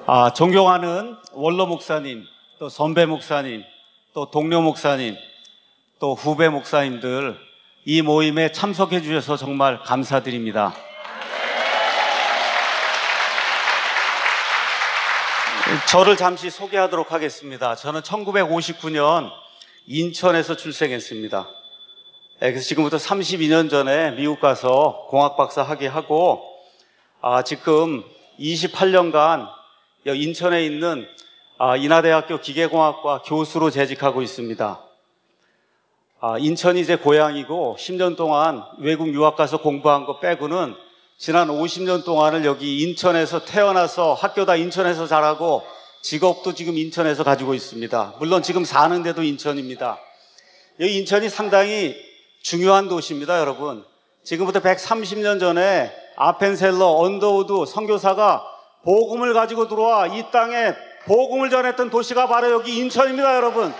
존경하는 원로 목사님, 또 선배 목사님, 또 동료 목사님, 또 후배 목사님들, 이 모임에 참석해 주셔서 정말 감사드립니다. 저를 잠시 소개하도록 하겠습니다. 저는 1959년 인천에서 출생했습니다. 그래서 지금부터 32년 전에 미국 가서 공학 박사 학위하고 지금 28년간 인천에 있는 인하대학교 기계공학과 교수로 재직하고 있습니다. 인천이 제 고향이고 10년 동안 외국 유학 가서 공부한 거 빼고는 지난 50년 동안을 여기 인천에서 태어나서 학교 다 인천에서 자라고 직업도 지금 인천에서 가지고 있습니다. 물론 지금 사는 데도 인천입니다. 여기 인천이 상당히 중요한 도시입니다, 여러분. 지금부터 130년 전에 아펜셀러, 언더우드 선교사가 복음을 가지고 들어와 이 땅에 복음을 전했던 도시가 바로 여기 인천입니다, 여러분.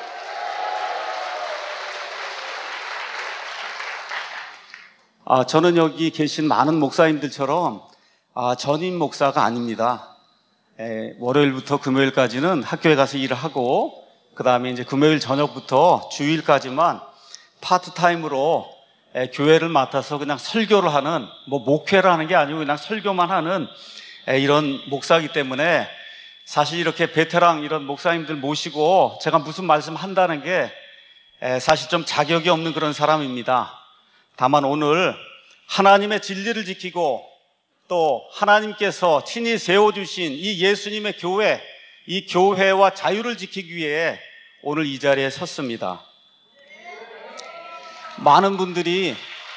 저는 여기 계신 많은 목사님들처럼 전임 목사가 아닙니다. 월요일부터 금요일까지는 학교에 가서 일을 하고, 그 다음에 이제 금요일 저녁부터 주일까지만 파트타임으로 교회를 맡아서 그냥 설교를 하는, 목회를 하는 게 아니고 그냥 설교만 하는 이런 목사이기 때문에 사실 이렇게 베테랑 이런 목사님들 모시고 제가 무슨 말씀 한다는 게 사실 좀 자격이 없는 그런 사람입니다. 다만 오늘 하나님의 진리를 지키고 또 하나님께서 친히 세워주신 이 예수님의 교회, 이 교회와 자유를 지키기 위해 오늘 이 자리에 섰습니다. 많은 분들이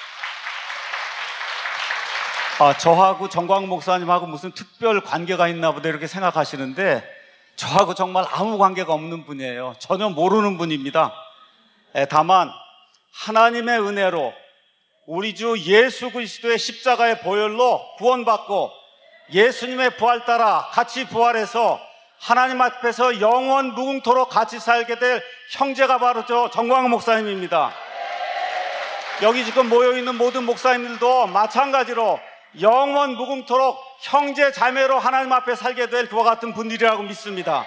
저하고 정광 목사님하고 무슨 특별 관계가 있나 보다 이렇게 생각하시는데 저하고 정말 아무 관계가 없는 분이에요. 전혀 모르는 분입니다. 다만 하나님의 은혜로 우리 주 예수 그리스도의 십자가의 보혈로 구원받고 예수님의 부활 따라 같이 부활해서 하나님 앞에서 영원 무궁토록 같이 살게 될 형제가 바로 저 정광 목사님입니다. 여기 지금 모여있는 모든 목사님들도 마찬가지로 영원 무궁토록 형제 자매로 하나님 앞에 살게 될 그와 같은 분들이라고 믿습니다.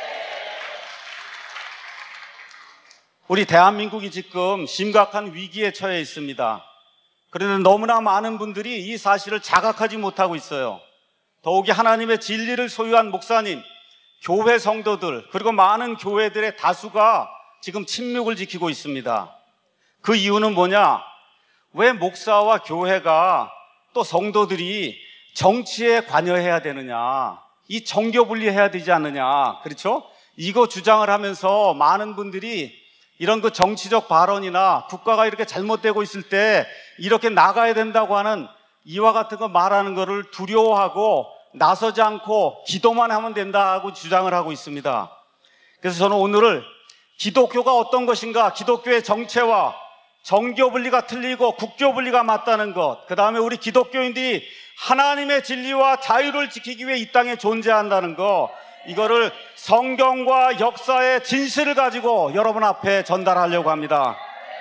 우리 대한민국이 지금 심각한 위기에 처해 있습니다. 그런데 너무나 많은 분들이 이 사실을 자각하지 못하고 있어요. 더욱이 하나님의 진리를 소유한 목사님, 교회 성도들, 그리고 많은 교회들의 다수가 지금 침묵을 지키고 있습니다. 그 이유는 뭐냐? 왜 목사와 교회가 또 성도들이 정치에 관여해야 되느냐? 이 정교 분리해야 되지 않느냐? 그렇죠? 이거 주장을 하면서 많은 분들이 이런 그 정치적 발언이나 국가가 이렇게 잘못되고 있을 때 이렇게 나가야 된다고 하는 이와 같은 거 말하는 거를 두려워하고 나서지 않고 기도만 하면 된다고 주장을 하고 있습니다. 그래서 저는 오늘을 기독교가 어떤 것인가, 기독교의 정체와 정교 분리가 틀리고 국교 분리가 맞다는 것, 그 다음에 우리 기독교인들이 하나님의 진리와 자유를 지키기 위해 이 땅에 존재한다는 것, 이거를 성경과 역사의 진실을 가지고 여러분 앞에 전달하려고 합니다.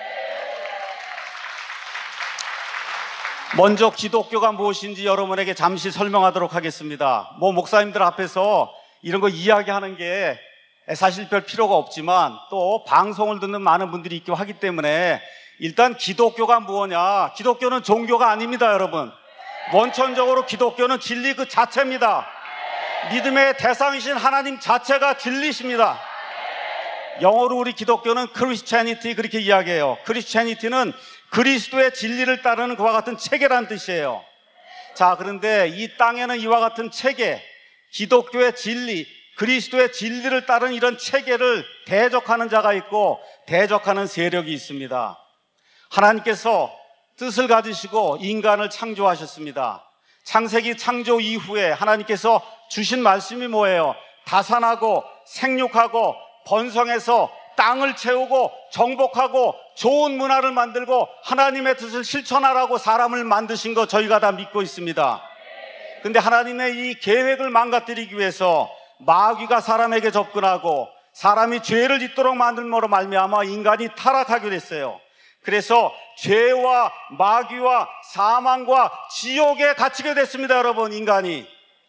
먼저 기독교가 무엇인지 여러분에게 잠시 설명하도록 하겠습니다. 목사님들 앞에서 이런 거 이야기하는 게 사실 별 필요가 없지만 또 방송을 듣는 많은 분들이 있고 하기 때문에 일단 기독교가 뭐냐? 기독교는 종교가 아닙니다, 여러분. 원천적으로 기독교는 진리 그 자체입니다. 믿음의 대상이신 하나님 자체가 진리십니다. 영어로 우리 기독교는 크리스찬니티 그렇게 이야기해요. 크리스찬니티는 그리스도의 진리를 따르는 그와 같은 체계라는 뜻이에요. 자, 그런데 이 땅에는 이와 같은 체계, 기독교의 진리, 그리스도의 진리를 따르는 이런 체계를 대적하는 자가 있고 대적하는 세력이 있습니다. 하나님께서 뜻을 가지시고 인간을 창조하셨습니다. 창세기 창조 이후에 하나님께서 주신 말씀이 뭐예요? 다산하고 생육하고 번성해서 땅을 채우고 정복하고 좋은 문화를 만들고 하나님의 뜻을 실천하라고 사람을 만드신 거 저희가 다 믿고 있습니다. 근데 하나님의 이 계획을 망가뜨리기 위해서 마귀가 사람에게 접근하고 사람이 죄를 짓도록 만들므로 말미암아 인간이 타락하게 됐어요. 그래서 죄와 마귀와 사망과 지옥에 갇히게 됐습니다, 여러분, 인간이.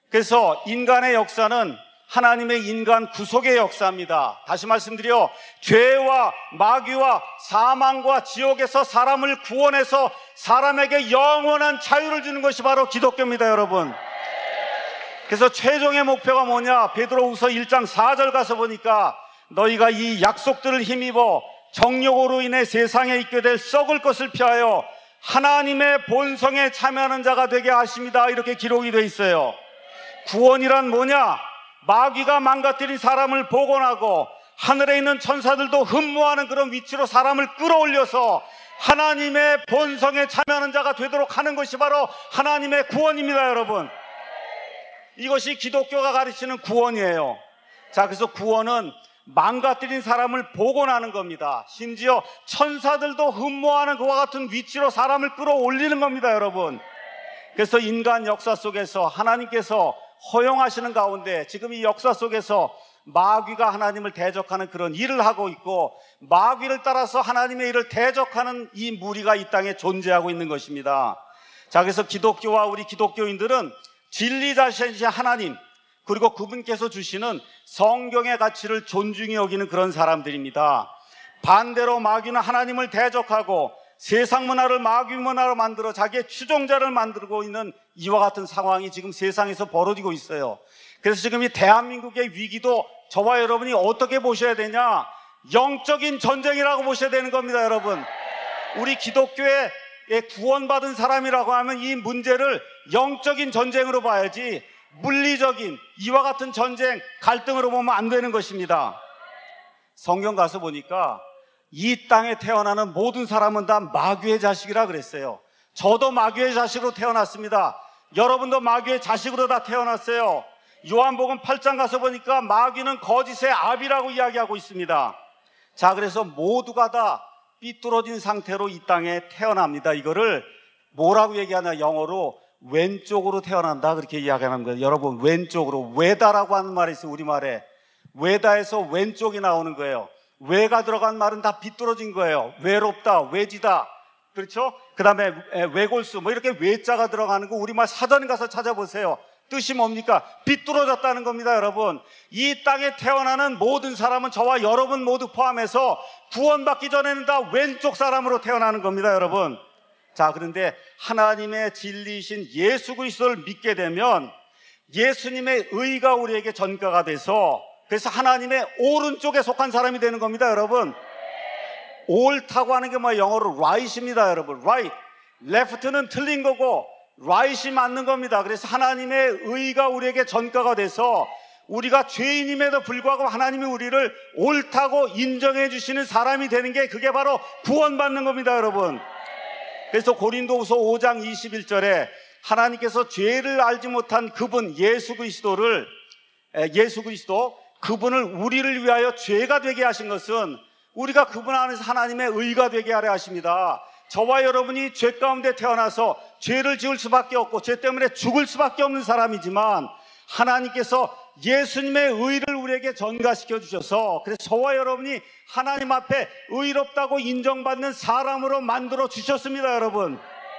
그래서 인간의 역사는 하나님의 인간 구속의 역사입니다. 다시 말씀드려 죄와 마귀와 사망과 지옥에서 사람을 구원해서 사람에게 영원한 자유를 주는 것이 바로 기독교입니다, 여러분. 그래서 최종의 목표가 뭐냐? 베드로후서 1장 4절 가서 보니까 너희가 이 약속들을 힘입어 정욕으로 인해 세상에 있게 될 썩을 것을 피하여 하나님의 본성에 참여하는 자가 되게 하십니다. 이렇게 기록이 되어 있어요. 구원이란 뭐냐? 마귀가 망가뜨린 사람을 복원하고 하늘에 있는 천사들도 흠모하는 그런 위치로 사람을 끌어올려서 하나님의 본성에 참여하는 자가 되도록 하는 것이 바로 하나님의 구원입니다, 여러분. 이것이 기독교가 가르치는 구원이에요. 자, 그래서 구원은 망가뜨린 사람을 복원하는 겁니다. 심지어 천사들도 흠모하는 그와 같은 위치로 사람을 끌어올리는 겁니다, 여러분. 그래서 인간 역사 속에서 하나님께서 허용하시는 가운데 지금 이 역사 속에서 마귀가 하나님을 대적하는 그런 일을 하고 있고, 마귀를 따라서 하나님의 일을 대적하는 이 무리가 이 땅에 존재하고 있는 것입니다. 자, 그래서 기독교와 우리 기독교인들은 진리자이신 하나님, 그리고 그분께서 주시는 성경의 가치를 존중히 여기는 그런 사람들입니다. 반대로 마귀는 하나님을 대적하고 세상 문화를 마귀 문화로 만들어 자기의 추종자를 만들고 있는 이와 같은 상황이 지금 세상에서 벌어지고 있어요. 그래서 지금 이 대한민국의 위기도 저와 여러분이 어떻게 보셔야 되냐? 영적인 전쟁이라고 보셔야 되는 겁니다, 여러분. 우리 기독교에 구원받은 사람이라고 하면 이 문제를 영적인 전쟁으로 봐야지 물리적인 이와 같은 전쟁, 갈등으로 보면 안 되는 것입니다. 성경 가서 보니까 이 땅에 태어나는 모든 사람은 다 마귀의 자식이라 그랬어요. 저도 마귀의 자식으로 태어났습니다. 여러분도 마귀의 자식으로 다 태어났어요. 요한복음 8장 가서 보니까 마귀는 거짓의 아비라고 이야기하고 있습니다. 자, 그래서 모두가 다 삐뚤어진 상태로 이 땅에 태어납니다. 이거를 뭐라고 얘기하냐? 영어로 왼쪽으로 태어난다, 그렇게 이야기하는 거예요. 여러분, 왼쪽으로, 외다라고 하는 말이 있어요. 우리말에 외다에서 왼쪽이 나오는 거예요. 외가 들어간 말은 다 비뚤어진 거예요. 외롭다, 외지다, 그렇죠? 그 다음에 외골수, 뭐 이렇게 외자가 들어가는 거 우리말 사전에 가서 찾아보세요. 뜻이 뭡니까? 비뚤어졌다는 겁니다, 여러분. 이 땅에 태어나는 모든 사람은 저와 여러분 모두 포함해서 구원받기 전에는 다 왼쪽 사람으로 태어나는 겁니다, 여러분. 자, 그런데 하나님의 진리이신 예수 그리스도를 믿게 되면 예수님의 의가 우리에게 전가가 돼서, 그래서 하나님의 오른쪽에 속한 사람이 되는 겁니다, 여러분. 옳다고 하는 게 뭐예요? 영어로 right입니다, 여러분. right. left는 틀린 거고 right이 맞는 겁니다. 그래서 하나님의 의가 우리에게 전가가 돼서 우리가 죄인임에도 불구하고 하나님이 우리를 옳다고 인정해 주시는 사람이 되는 게, 그게 바로 구원받는 겁니다, 여러분. 그래서 고린도후서 5장 21절에 하나님께서 죄를 알지 못한 그분 예수 그리스도, 그분을 우리를 위하여 죄가 되게 하신 것은 우리가 그분 안에서 하나님의 의가 되게 하려 하십니다. 저와 여러분이 죄 가운데 태어나서 죄를 지을 수밖에 없고 죄 때문에 죽을 수밖에 없는 사람이지만, 하나님께서 예수님의 의를 우리에게 전가시켜 주셔서, 그래서 저와 여러분이 하나님 앞에 의롭다고 인정받는 사람으로 만들어 주셨습니다, 여러분.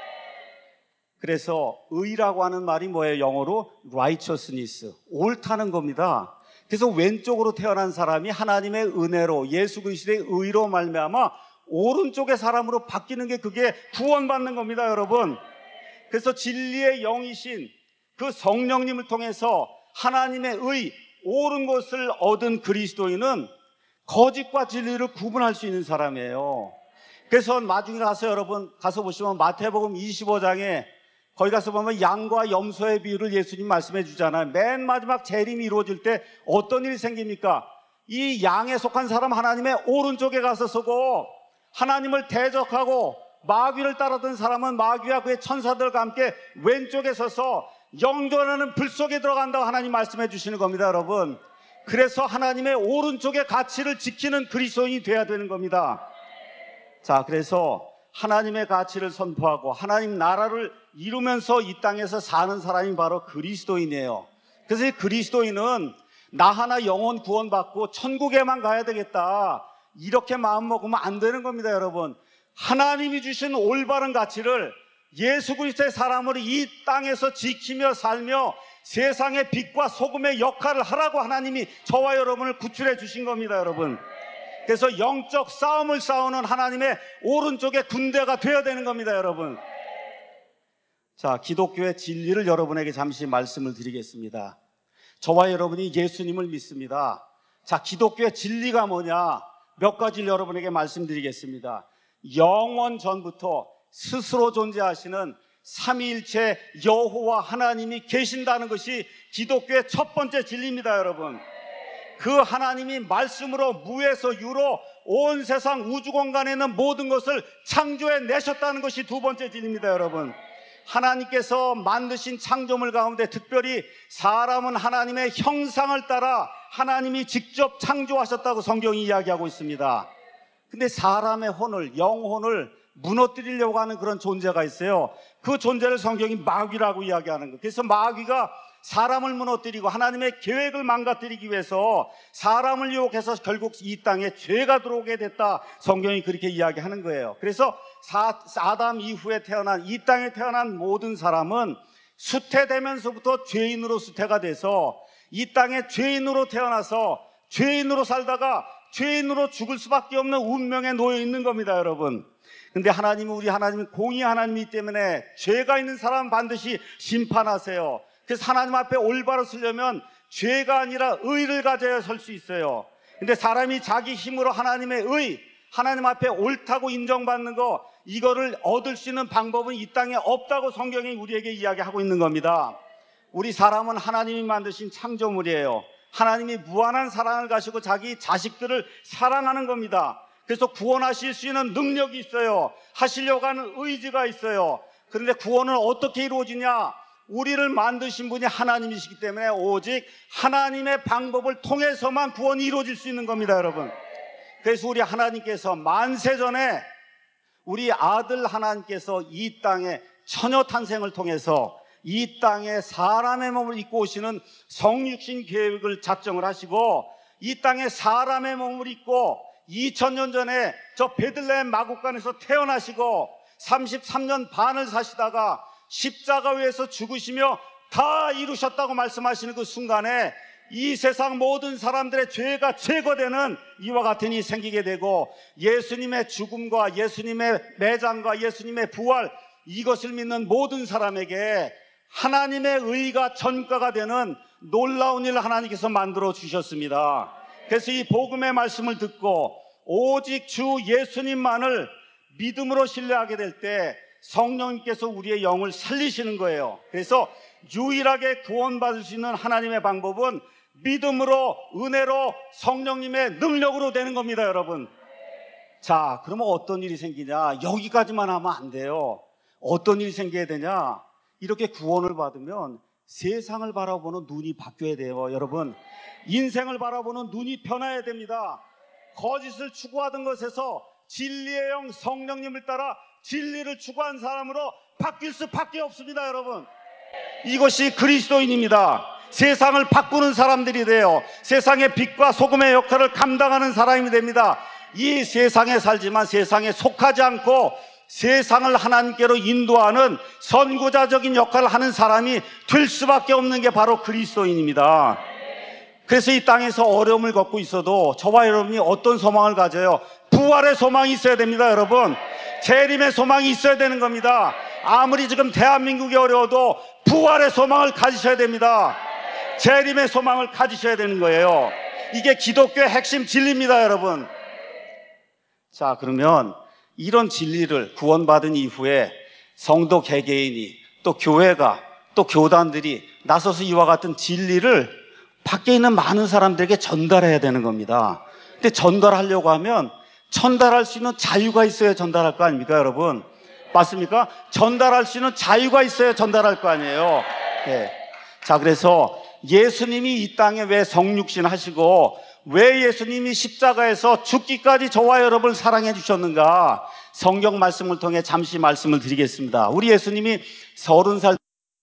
그래서 의라고 하는 말이 뭐예요? 영어로 righteousness, 옳다는 겁니다. 그래서 왼쪽으로 태어난 사람이 하나님의 은혜로 예수 그리스도의 의로 말미암아 오른쪽의 사람으로 바뀌는 게, 그게 구원받는 겁니다, 여러분. 그래서 진리의 영이신 그 성령님을 통해서 하나님의 의, 옳은 것을 얻은 그리스도인은 거짓과 진리를 구분할 수 있는 사람이에요. 그래서 나중에 가서 여러분 가서 보시면 마태복음 25장에 거기 가서 보면 양과 염소의 비유를 예수님 말씀해 주잖아요. 맨 마지막 재림이 이루어질 때 어떤 일이 생깁니까? 이 양에 속한 사람 하나님의 오른쪽에 가서 서고, 하나님을 대적하고 마귀를 따르던 사람은 마귀와 그의 천사들과 함께 왼쪽에 서서 영존하는 불 속에 들어간다고 하나님 말씀해 주시는 겁니다, 여러분. 그래서 하나님의 오른쪽의 가치를 지키는 그리스도인이 돼야 되는 겁니다. 자, 그래서 하나님의 가치를 선포하고 하나님 나라를 이루면서 이 땅에서 사는 사람이 바로 그리스도인이에요. 그래서 이 그리스도인은 나 하나 영혼 구원받고 천국에만 가야 되겠다, 이렇게 마음먹으면 안 되는 겁니다, 여러분. 하나님이 주신 올바른 가치를 예수 그리스도의 사람으로 이 땅에서 지키며 살며 세상의 빛과 소금의 역할을 하라고 하나님이 저와 여러분을 구출해 주신 겁니다, 여러분. 그래서 영적 싸움을 싸우는 하나님의 오른쪽에 군대가 되어야 되는 겁니다, 여러분. 자, 기독교의 진리를 여러분에게 잠시 말씀을 드리겠습니다. 저와 여러분이 예수님을 믿습니다. 자, 기독교의 진리가 뭐냐? 몇 가지를 여러분에게 말씀드리겠습니다. 영원 전부터 스스로 존재하시는 삼위일체 여호와 하나님이 계신다는 것이 기독교의 첫 번째 진리입니다, 여러분. 그 하나님이 말씀으로 무에서 유로 온 세상 우주 공간에 있는 모든 것을 창조해 내셨다는 것이 두 번째 진리입니다, 여러분. 하나님께서 만드신 창조물 가운데 특별히 사람은 하나님의 형상을 따라 하나님이 직접 창조하셨다고 성경이 이야기하고 있습니다. 근데 사람의 혼을, 영혼을 무너뜨리려고 하는 그런 존재가 있어요. 그 존재를 성경이 마귀라고 이야기하는 거예요. 그래서 마귀가 사람을 무너뜨리고 하나님의 계획을 망가뜨리기 위해서 사람을 유혹해서 결국 이 땅에 죄가 들어오게 됐다, 성경이 그렇게 이야기하는 거예요. 그래서 아담 이후에 태어난, 이 땅에 태어난 모든 사람은 수태되면서부터 죄인으로 수태가 돼서 이 땅에 죄인으로 태어나서 죄인으로 살다가 죄인으로 죽을 수밖에 없는 운명에 놓여 있는 겁니다, 여러분. 근데 하나님은, 우리 하나님은 공의 하나님이기 때문에 죄가 있는 사람은 반드시 심판하세요. 그래서 하나님 앞에 올바로 서려면 죄가 아니라 의를 가져야 설 수 있어요. 근데 사람이 자기 힘으로 하나님의 의, 하나님 앞에 옳다고 인정받는 거, 이거를 얻을 수 있는 방법은 이 땅에 없다고 성경이 우리에게 이야기하고 있는 겁니다. 우리 사람은 하나님이 만드신 창조물이에요. 하나님이 무한한 사랑을 가지고 자기 자식들을 사랑하는 겁니다. 그래서 구원하실 수 있는 능력이 있어요. 하시려고 하는 의지가 있어요. 그런데 구원은 어떻게 이루어지냐? 우리를 만드신 분이 하나님이시기 때문에 오직 하나님의 방법을 통해서만 구원이 이루어질 수 있는 겁니다, 여러분. 그래서 우리 하나님께서 만세전에 우리 아들 하나님께서 이 땅에 처녀 탄생을 통해서 이 땅에 사람의 몸을 입고 오시는 성육신 계획을 작정을 하시고, 이 땅에 사람의 몸을 입고 2000년 전에 저 베들레헴 마국간에서 태어나시고 33년 반을 사시다가 십자가 위에서 죽으시며 다 이루셨다고 말씀하시는 그 순간에 이 세상 모든 사람들의 죄가 제거되는 이와 같은 일이 생기게 되고, 예수님의 죽음과 예수님의 매장과 예수님의 부활, 이것을 믿는 모든 사람에게 하나님의 의가 전가가 되는 놀라운 일을 하나님께서 만들어 주셨습니다. 그래서 이 복음의 말씀을 듣고 오직 주 예수님만을 믿음으로 신뢰하게 될 때 성령님께서 우리의 영을 살리시는 거예요. 그래서 유일하게 구원받을 수 있는 하나님의 방법은 믿음으로, 은혜로, 성령님의 능력으로 되는 겁니다, 여러분. 자, 그러면 어떤 일이 생기냐? 여기까지만 하면 안 돼요. 어떤 일이 생겨야 되냐? 이렇게 구원을 받으면 세상을 바라보는 눈이 바뀌어야 돼요, 여러분. 인생을 바라보는 눈이 변해야 됩니다. 거짓을 추구하던 것에서 진리의 영 성령님을 따라 진리를 추구한 사람으로 바뀔 수밖에 없습니다, 여러분. 이것이 그리스도인입니다. 세상을 바꾸는 사람들이 돼요. 세상의 빛과 소금의 역할을 감당하는 사람이 됩니다. 이 세상에 살지만 세상에 속하지 않고 세상을 하나님께로 인도하는 선구자적인 역할을 하는 사람이 될 수밖에 없는 게 바로 그리스도인입니다. 그래서 이 땅에서 어려움을 겪고 있어도 저와 여러분이 어떤 소망을 가져요? 부활의 소망이 있어야 됩니다, 여러분. 재림의 소망이 있어야 되는 겁니다. 아무리 지금 대한민국이 어려워도 부활의 소망을 가지셔야 됩니다. 재림의 소망을 가지셔야 되는 거예요. 이게 기독교의 핵심 진리입니다, 여러분. 자, 그러면 이런 진리를 구원받은 이후에 성도 개개인이, 또 교회가, 또 교단들이 나서서 이와 같은 진리를 밖에 있는 많은 사람들에게 전달해야 되는 겁니다. 근데 전달하려고 하면 전달할 수 있는 자유가 있어야 전달할 거 아닙니까, 여러분? 맞습니까? 전달할 수 있는 자유가 있어야 전달할 거 아니에요. 네. 자, 그래서 예수님이 이 땅에 왜 성육신 하시고 왜 예수님이 십자가에서 죽기까지 저와 여러분을 사랑해 주셨는가, 성경 말씀을 통해 잠시 말씀을 드리겠습니다. 우리 예수님이 30살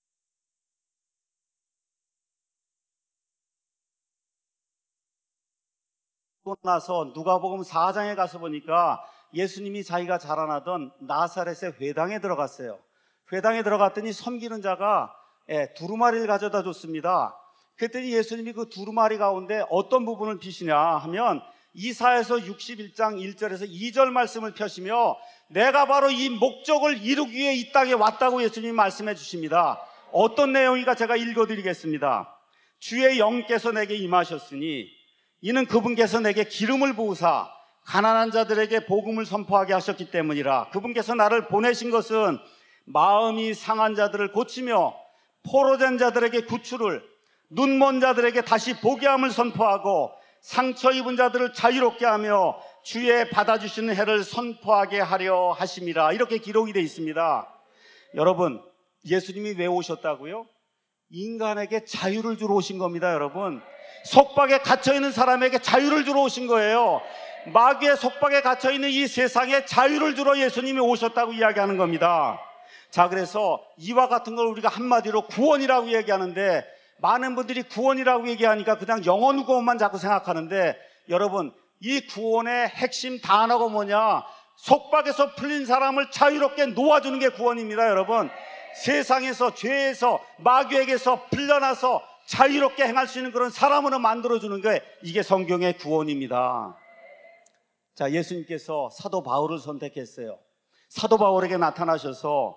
나서 누가복음 4장에 가서 보니까 예수님이 자기가 자라나던 나사렛의 회당에 들어갔어요. 회당에 들어갔더니 섬기는 자가 두루마리를 가져다 줬습니다. 그랬더니 예수님이 그 두루마리 가운데 어떤 부분을 피시냐 하면 이사야서 61장 1절에서 2절 말씀을 펴시며 내가 바로 이 목적을 이루기 위해 이 땅에 왔다고 예수님이 말씀해 주십니다. 어떤 내용인가 제가 읽어드리겠습니다. 주의 영께서 내게 임하셨으니 이는 그분께서 내게 기름을 부으사 가난한 자들에게 복음을 선포하게 하셨기 때문이라. 그분께서 나를 보내신 것은 마음이 상한 자들을 고치며 포로된 자들에게 구출을, 눈먼 자들에게 다시 보게 함을 선포하고 상처 입은 자들을 자유롭게 하며 주의 받아주시는 해를 선포하게 하려 하심이라. 이렇게 기록이 되어 있습니다. 여러분, 예수님이 왜 오셨다고요? 인간에게 자유를 주러 오신 겁니다. 여러분, 속박에 갇혀있는 사람에게 자유를 주러 오신 거예요. 마귀의 속박에 갇혀있는 이 세상에 자유를 주러 예수님이 오셨다고 이야기하는 겁니다. 자, 그래서 이와 같은 걸 우리가 한마디로 구원이라고 얘기하는데, 많은 분들이 구원이라고 얘기하니까 그냥 영혼 구원만 자꾸 생각하는데, 여러분, 이 구원의 핵심 단어가 뭐냐? 속박에서 풀린 사람을 자유롭게 놓아주는 게 구원입니다. 여러분, 세상에서, 죄에서, 마귀에게서 풀려나서 자유롭게 행할 수 있는 그런 사람으로 만들어주는 게 이게 성경의 구원입니다. 자, 예수님께서 사도 바울을 선택했어요. 사도 바울에게 나타나셔서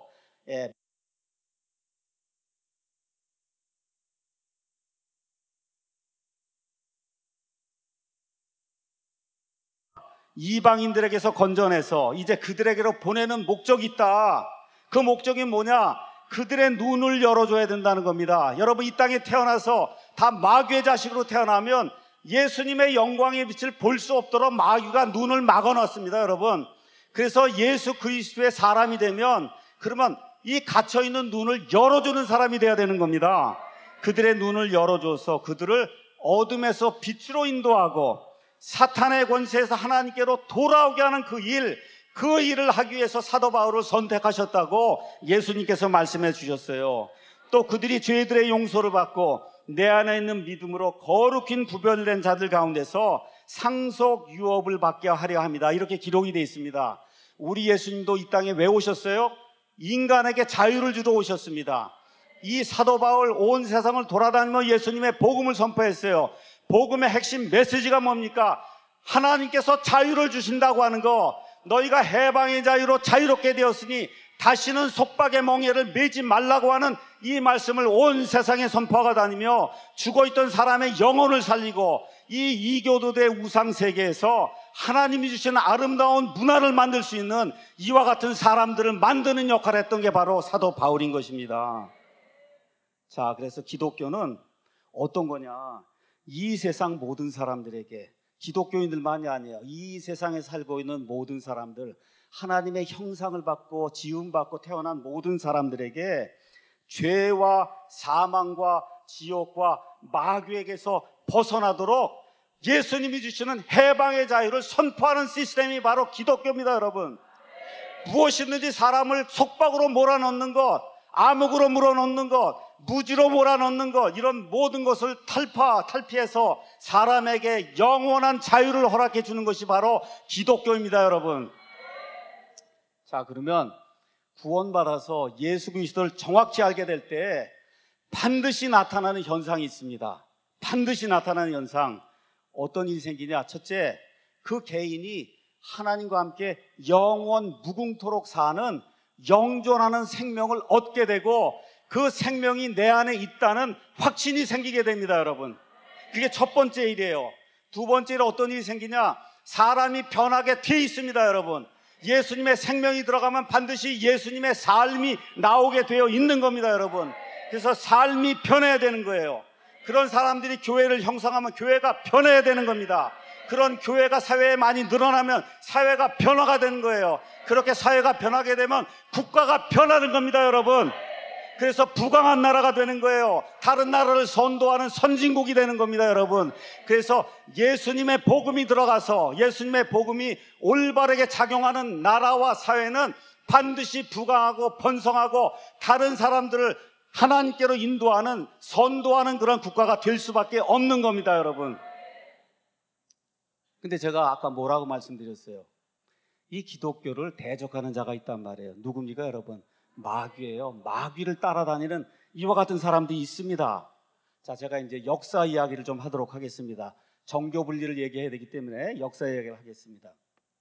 이방인들에게서 건져내서 이제 그들에게로 보내는 목적이 있다. 그 목적이 뭐냐? 그들의 눈을 열어줘야 된다는 겁니다. 여러분, 이 땅에 태어나서 다 마귀의 자식으로 태어나면 예수님의 영광의 빛을 볼 수 없도록 마귀가 눈을 막아놨습니다. 여러분, 그래서 예수 그리스도의 사람이 되면 그러면 이 갇혀있는 눈을 열어주는 사람이 돼야 되는 겁니다. 그들의 눈을 열어줘서 그들을 어둠에서 빛으로 인도하고 사탄의 권세에서 하나님께로 돌아오게 하는 그 일을 하기 위해서 사도 바울을 선택하셨다고 예수님께서 말씀해 주셨어요. 또 그들이 죄들의 용서를 받고 내 안에 있는 믿음으로 거룩히 구별된 자들 가운데서 상속 유업을 받게 하려 합니다. 이렇게 기록이 되어 있습니다. 우리 예수님도 이 땅에 왜 오셨어요? 인간에게 자유를 주러 오셨습니다. 이 사도 바울 온 세상을 돌아다니며 예수님의 복음을 선포했어요. 복음의 핵심 메시지가 뭡니까? 하나님께서 자유를 주신다고 하는 거, 너희가 해방의 자유로 자유롭게 되었으니 다시는 속박의 멍에를 매지 말라고 하는 이 말씀을 온 세상에 선포하고 다니며 죽어있던 사람의 영혼을 살리고 이 이교도대 우상세계에서 하나님이 주신 아름다운 문화를 만들 수 있는 이와 같은 사람들을 만드는 역할을 했던 게 바로 사도 바울인 것입니다. 자, 그래서 기독교는 어떤 거냐? 이 세상 모든 사람들에게, 기독교인들만이 아니에요. 이 세상에 살고 있는 모든 사람들, 하나님의 형상을 받고 지음받고 태어난 모든 사람들에게 죄와 사망과 지옥과 마귀에게서 벗어나도록 예수님이 주시는 해방의 자유를 선포하는 시스템이 바로 기독교입니다. 여러분, 무엇이든지 사람을 속박으로 몰아넣는 것, 암흑으로 물어넣는 것, 무지로 몰아넣는 것, 이런 모든 것을 탈피해서 사람에게 영원한 자유를 허락해 주는 것이 바로 기독교입니다. 여러분, 자, 그러면 구원받아서 예수 그리스도를 정확히 알게 될 때 반드시 나타나는 현상이 있습니다. 반드시 나타나는 현상, 어떤 일이 생기냐? 첫째, 그 개인이 하나님과 함께 영원 무궁토록 사는 영존하는 생명을 얻게 되고 그 생명이 내 안에 있다는 확신이 생기게 됩니다. 여러분, 그게 첫 번째 일이에요. 두 번째로 어떤 일이 생기냐? 사람이 변하게 돼 있습니다. 여러분, 예수님의 생명이 들어가면 반드시 예수님의 삶이 나오게 되어 있는 겁니다. 여러분, 그래서 삶이 변해야 되는 거예요. 그런 사람들이 교회를 형성하면 교회가 변해야 되는 겁니다. 그런 교회가 사회에 많이 늘어나면 사회가 변화가 되는 거예요. 그렇게 사회가 변하게 되면 국가가 변하는 겁니다. 여러분, 그래서 부강한 나라가 되는 거예요. 다른 나라를 선도하는 선진국이 되는 겁니다. 여러분, 그래서 예수님의 복음이 들어가서 예수님의 복음이 올바르게 작용하는 나라와 사회는 반드시 부강하고 번성하고 다른 사람들을 하나님께로 인도하는, 선도하는 그런 국가가 될 수밖에 없는 겁니다. 여러분, 근데 제가 아까 뭐라고 말씀드렸어요? 이 기독교를 대적하는 자가 있단 말이에요. 누굽니까? 여러분, 마귀예요. 마귀를 따라다니는 이와 같은 사람들이 있습니다. 자, 제가 이제 역사 이야기를 좀 하도록 하겠습니다. 정교 분리를 얘기해야 되기 때문에 역사 이야기를 하겠습니다.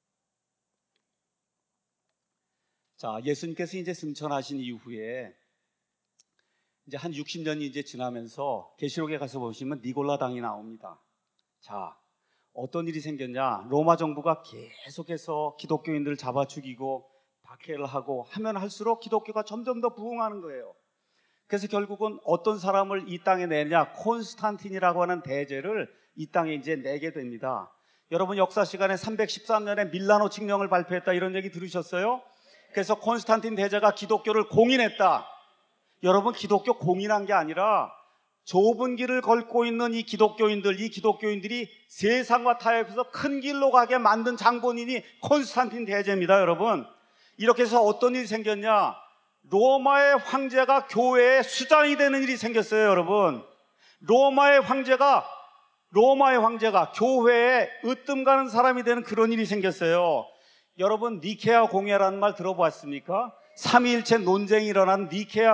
자, 예수님께서 이제 승천하신 이후에 이제 한 60년이 이제 지나면서 계시록에 가서 보시면 니골라 당이 나옵니다. 자, 어떤 일이 생겼냐? 로마 정부가 계속해서 기독교인들을 잡아 죽이고 박해를 하고 하면 할수록 기독교가 점점 더 부흥하는 거예요. 그래서 결국은 어떤 사람을 이 땅에 내냐? 콘스탄틴이라고 하는 대제를 이 땅에 이제 내게 됩니다. 여러분 역사 시간에 313년에 밀라노 칙령을 발표했다 이런 얘기 들으셨어요? 그래서 콘스탄틴 대제가 기독교를 공인했다. 여러분 기독교 공인한 게 아니라 좁은 길을 걷고 있는 이 기독교인들이 세상과 타협해서 큰 길로 가게 만든 장본인이 콘스탄틴 대제입니다. 여러분 이렇게 해서 어떤 일이 생겼냐? 로마의 황제가 교회의 수장이 되는 일이 생겼어요. 여러분 로마의 황제가 교회에 으뜸 가는 사람이 되는 그런 일이 생겼어요. 여러분 니케아 공회라는 말 들어봤습니까? 삼위일체 논쟁이 일어난 니케아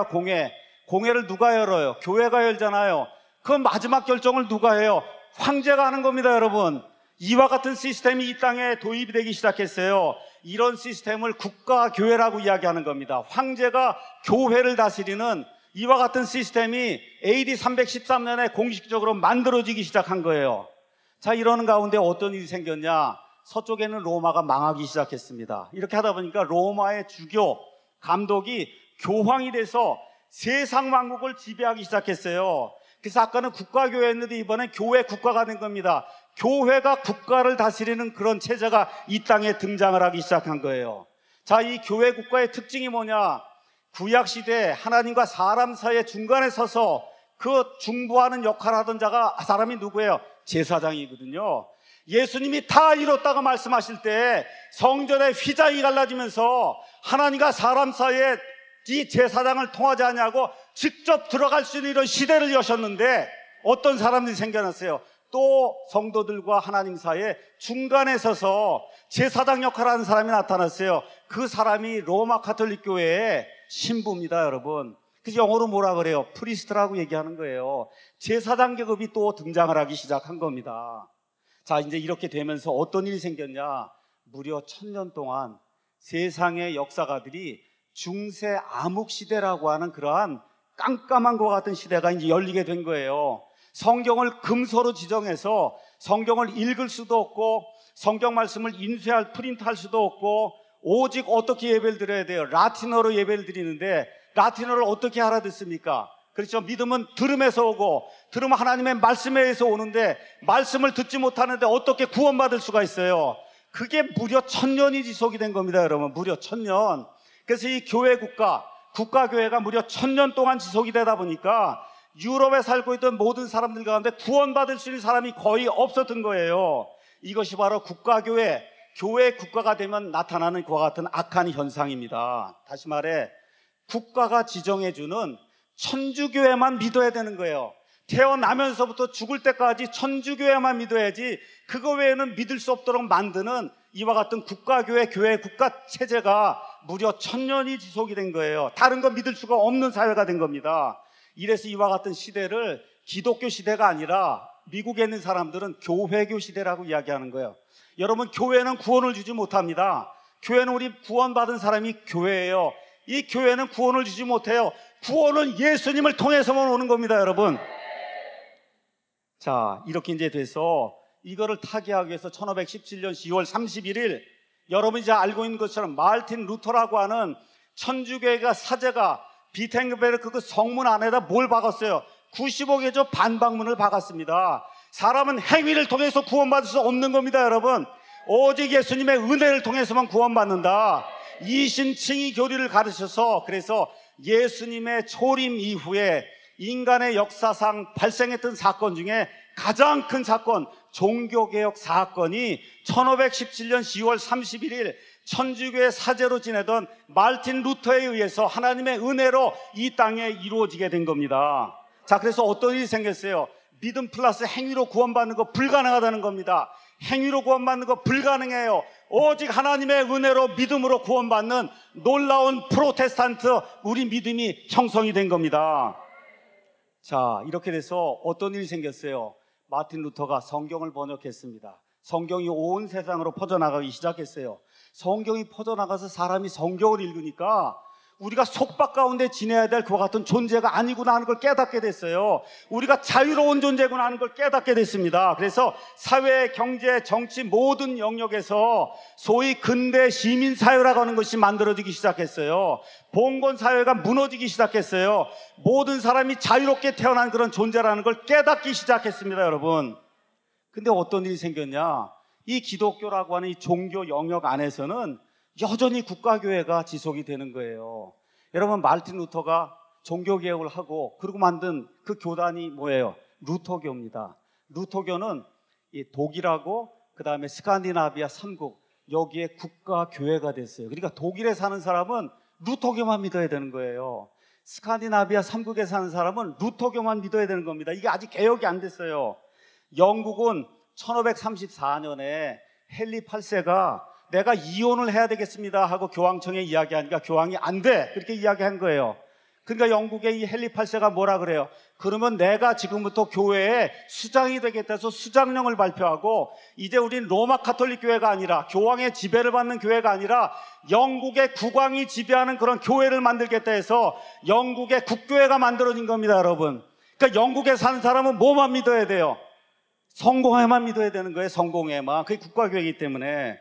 공회를 누가 열어요? 교회가 열잖아요. 그 마지막 결정을 누가 해요? 황제가 하는 겁니다. 여러분 이와 같은 시스템이 이 땅에 도입이 되기 시작했어요. 이런 시스템을 국가교회라고 이야기하는 겁니다. 황제가 교회를 다스리는 이와 같은 시스템이 AD 313년에 공식적으로 만들어지기 시작한 거예요. 자, 이러는 가운데 어떤 일이 생겼냐? 서쪽에는 로마가 망하기 시작했습니다. 이렇게 하다 보니까 로마의 주교 감독이 교황이 돼서 세상 왕국을 지배하기 시작했어요. 그래서 아까는 국가교회였는데 이번엔 교회 국가가 된 겁니다. 교회가 국가를 다스리는 그런 체제가 이 땅에 등장을 하기 시작한 거예요. 자, 이 교회 국가의 특징이 뭐냐? 구약시대 하나님과 사람 사이의 중간에 서서 그 중보하는 역할을 하던 사람이 누구예요? 제사장이거든요. 예수님이 다 이뤘다고 말씀하실 때 성전의 휘장이 갈라지면서 하나님과 사람 사이에 이 제사장을 통하지 않냐고 직접 들어갈 수 있는 이런 시대를 여셨는데 어떤 사람들이 생겨났어요. 또 성도들과 하나님 사이에 중간에 서서 제사장 역할을 하는 사람이 나타났어요. 그 사람이 로마 가톨릭 교회의 신부입니다. 여러분 그래서 영어로 뭐라 그래요? 프리스트라고 얘기하는 거예요. 제사장 계급이 또 등장을 하기 시작한 겁니다. 자, 이제 이렇게 되면서 어떤 일이 생겼냐? 무려 1000년 동안 세상의 역사가들이 중세 암흑 시대라고 하는 그러한 깜깜한 것 같은 시대가 이제 열리게 된 거예요. 성경을 금서로 지정해서 성경을 읽을 수도 없고 성경 말씀을 프린트할 수도 없고 오직 어떻게 예배를 드려야 돼요? 라틴어로 예배를 드리는데 라틴어를 어떻게 알아듣습니까? 그렇죠. 믿음은 들음에서 오고 들음은 하나님의 말씀에 의해서 오는데 말씀을 듣지 못하는데 어떻게 구원받을 수가 있어요? 그게 무려 1000년이 지속이 된 겁니다. 여러분 무려 1000년. 그래서 이 교회 국가교회가 무려 1000년 동안 지속이 되다 보니까 유럽에 살고 있던 모든 사람들 가운데 구원받을 수 있는 사람이 거의 없었던 거예요. 이것이 바로 교회 국가가 되면 나타나는 그와 같은 악한 현상입니다. 다시 말해 국가가 지정해주는 천주교회만 믿어야 되는 거예요. 태어나면서부터 죽을 때까지 천주교회만 믿어야지 그거 외에는 믿을 수 없도록 만드는 이와 같은 교회 국가 체제가 무려 1000년이 지속이 된 거예요. 다른 거 믿을 수가 없는 사회가 된 겁니다. 이래서 이와 같은 시대를 기독교 시대가 아니라 미국에 있는 사람들은 교회교 시대라고 이야기하는 거예요. 여러분 교회는 구원을 주지 못합니다. 교회는 우리 구원받은 사람이 교회예요. 이 교회는 구원을 주지 못해요. 구원은 예수님을 통해서만 오는 겁니다. 여러분 자, 이렇게 이제 돼서 이거를 타개하기 위해서 1517년 10월 31일 여러분이 이제 알고 있는 것처럼 마르틴 루터라고 하는 천주교회가 사제가 비텐베르크 그 성문 안에다 뭘 박았어요? 95개조 반박문을 박았습니다. 사람은 행위를 통해서 구원받을 수 없는 겁니다. 여러분 오직 예수님의 은혜를 통해서만 구원받는다. 이신칭의 교리를 가르쳐서 그래서 예수님의 초림 이후에 인간의 역사상 발생했던 사건 중에 가장 큰 사건 종교개혁 사건이 1517년 10월 31일 천주교의 사제로 지내던 마르틴 루터에 의해서 하나님의 은혜로 이 땅에 이루어지게 된 겁니다. 자, 그래서 어떤 일이 생겼어요? 믿음 플러스 행위로 구원받는 거 불가능하다는 겁니다. 행위로 구원받는 거 불가능해요. 오직 하나님의 은혜로 믿음으로 구원받는 놀라운 프로테스탄트 우리 믿음이 형성이 된 겁니다. 자, 이렇게 돼서 어떤 일이 생겼어요? 마틴 루터가 성경을 번역했습니다. 성경이 온 세상으로 퍼져나가기 시작했어요. 성경이 퍼져나가서 사람이 성경을 읽으니까 우리가 속박 가운데 지내야 될 그와 같은 존재가 아니구나 하는 걸 깨닫게 됐어요. 우리가 자유로운 존재구나 하는 걸 깨닫게 됐습니다. 그래서 사회, 경제, 정치 모든 영역에서 소위 근대 시민사회라고 하는 것이 만들어지기 시작했어요. 봉건사회가 무너지기 시작했어요. 모든 사람이 자유롭게 태어난 그런 존재라는 걸 깨닫기 시작했습니다, 여러분. 근데 어떤 일이 생겼냐? 이 기독교라고 하는 이 종교 영역 안에서는 여전히 국가교회가 지속이 되는 거예요. 여러분, 마틴 루터가 종교개혁을 하고 그리고 만든 그 교단이 뭐예요? 루터교입니다. 루터교는 이 독일하고 그 다음에 스칸디나비아 3국 여기에 국가교회가 됐어요. 그러니까 독일에 사는 사람은 루터교만 믿어야 되는 거예요. 스칸디나비아 3국에 사는 사람은 루터교만 믿어야 되는 겁니다. 이게 아직 개혁이 안 됐어요. 영국은 1534년에 헨리 8세가 내가 이혼을 해야 되겠습니다 하고 교황청에 이야기하니까 교황이 안 돼 그렇게 이야기한 거예요. 그러니까 영국의 이 헨리 8세가 뭐라 그래요? 그러면 내가 지금부터 교회에 수장이 되겠다 해서 수장령을 발표하고 이제 우린 로마 가톨릭 교회가 아니라 교황의 지배를 받는 교회가 아니라 영국의 국왕이 지배하는 그런 교회를 만들겠다 해서 영국의 국교회가 만들어진 겁니다, 여러분. 그러니까 영국에 사는 사람은 뭐만 믿어야 돼요? 성공회만 믿어야 되는 거예요. 성공회만. 그게 국가교회이기 때문에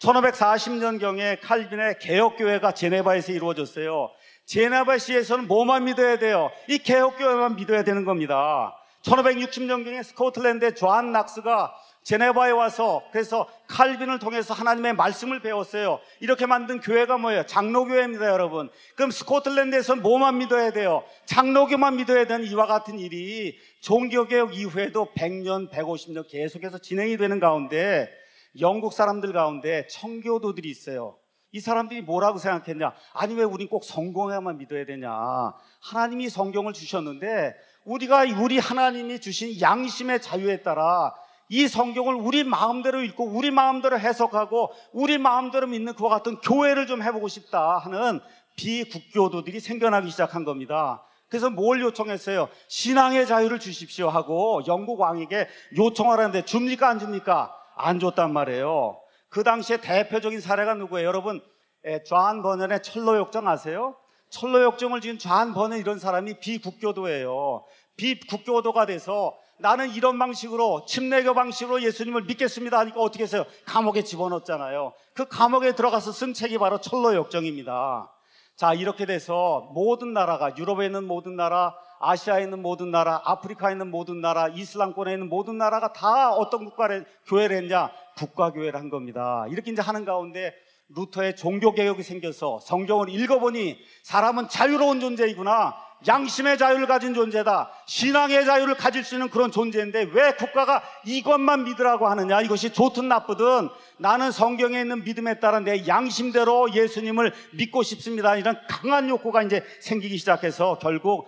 1540년경에 칼빈의 개혁교회가 제네바에서 이루어졌어요. 제네바시에서는 뭐만 믿어야 돼요? 이 개혁교회만 믿어야 되는 겁니다. 1560년경에 스코틀랜드의 존 낙스가 제네바에 와서 그래서 칼빈을 통해서 하나님의 말씀을 배웠어요. 이렇게 만든 교회가 뭐예요? 장로교회입니다, 여러분. 그럼 스코틀랜드에서는 뭐만 믿어야 돼요? 장로교만 믿어야 되는 이와 같은 일이 종교개혁 이후에도 100년, 150년 계속해서 진행이 되는 가운데 영국 사람들 가운데 청교도들이 있어요. 이 사람들이 뭐라고 생각했냐? 아니, 왜 우린 꼭 성공해야만 믿어야 되냐? 하나님이 성경을 주셨는데 우리가 우리 하나님이 주신 양심의 자유에 따라 이 성경을 우리 마음대로 읽고 우리 마음대로 해석하고 우리 마음대로 믿는 그와 같은 교회를 좀 해보고 싶다 하는 비국교도들이 생겨나기 시작한 겁니다. 그래서 뭘 요청했어요? 신앙의 자유를 주십시오 하고 영국 왕에게 요청하라는데 줍니까 안 줍니까? 안 줬단 말이에요. 그 당시에 대표적인 사례가 누구예요? 여러분, 존 버넌의 철로역정 아세요? 철로역정을 지은 존 버넌 이런 사람이 비국교도예요. 비국교도가 돼서 나는 이런 방식으로 침례교 방식으로 예수님을 믿겠습니다 하니까 어떻게 했어요? 감옥에 집어넣었잖아요. 그 감옥에 들어가서 쓴 책이 바로 철로역정입니다. 자, 이렇게 돼서 모든 나라가, 유럽에 있는 모든 나라, 아시아에 있는 모든 나라, 아프리카에 있는 모든 나라, 이슬람권에 있는 모든 나라가 다 어떤 교회를 했냐? 국가교회를 한 겁니다. 이렇게 이제 하는 가운데 루터의 종교개혁이 생겨서 성경을 읽어보니 사람은 자유로운 존재이구나, 양심의 자유를 가진 존재다, 신앙의 자유를 가질 수 있는 그런 존재인데 왜 국가가 이것만 믿으라고 하느냐? 이것이 좋든 나쁘든 나는 성경에 있는 믿음에 따라 내 양심대로 예수님을 믿고 싶습니다, 이런 강한 욕구가 이제 생기기 시작해서 결국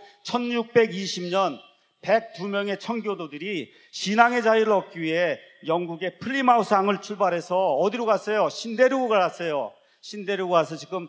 1620년 102명의 청교도들이 신앙의 자유를 얻기 위해 영국의 플리마우스 항을 출발해서 어디로 갔어요? 신대륙으로 갔어요. 신대륙 와서 지금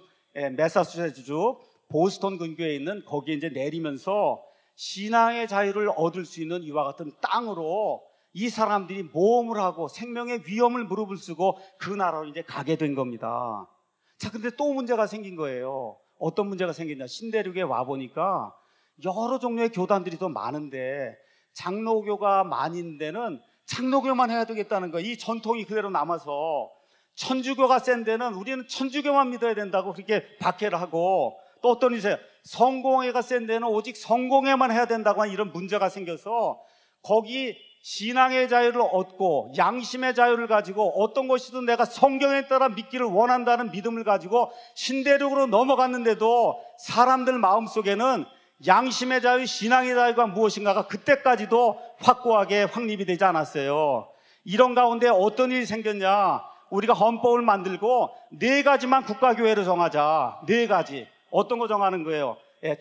매사추세츠주 보스턴 근교에 있는 거기에 이제 내리면서 신앙의 자유를 얻을 수 있는 이와 같은 땅으로 이 사람들이 모험을 하고 생명의 위험을 무릎을 쓰고 그 나라로 이제 가게 된 겁니다. 자, 근데 또 문제가 생긴 거예요. 어떤 문제가 생겼냐? 신대륙에 와 보니까 여러 종류의 교단들이 더 많은데 장로교가 많은 데는 장로교만 해야 되겠다는 거예요. 이 전통이 그대로 남아서 천주교가 센 데는 우리는 천주교만 믿어야 된다고 그렇게 박해를 하고, 또 어떤 이세요? 성공회가 센 데는 오직 성공회만 해야 된다고 하는 이런 문제가 생겨서 거기 신앙의 자유를 얻고 양심의 자유를 가지고 어떤 것이든 내가 성경에 따라 믿기를 원한다는 믿음을 가지고 신대륙으로 넘어갔는데도 사람들 마음속에는 양심의 자유, 신앙의 자유가 무엇인가가 그때까지도 확고하게 확립이 되지 않았어요. 이런 가운데 어떤 일이 생겼냐? 우리가 헌법을 만들고 4가지만 국가교회를 정하자. 4가지. 어떤 거 정하는 거예요?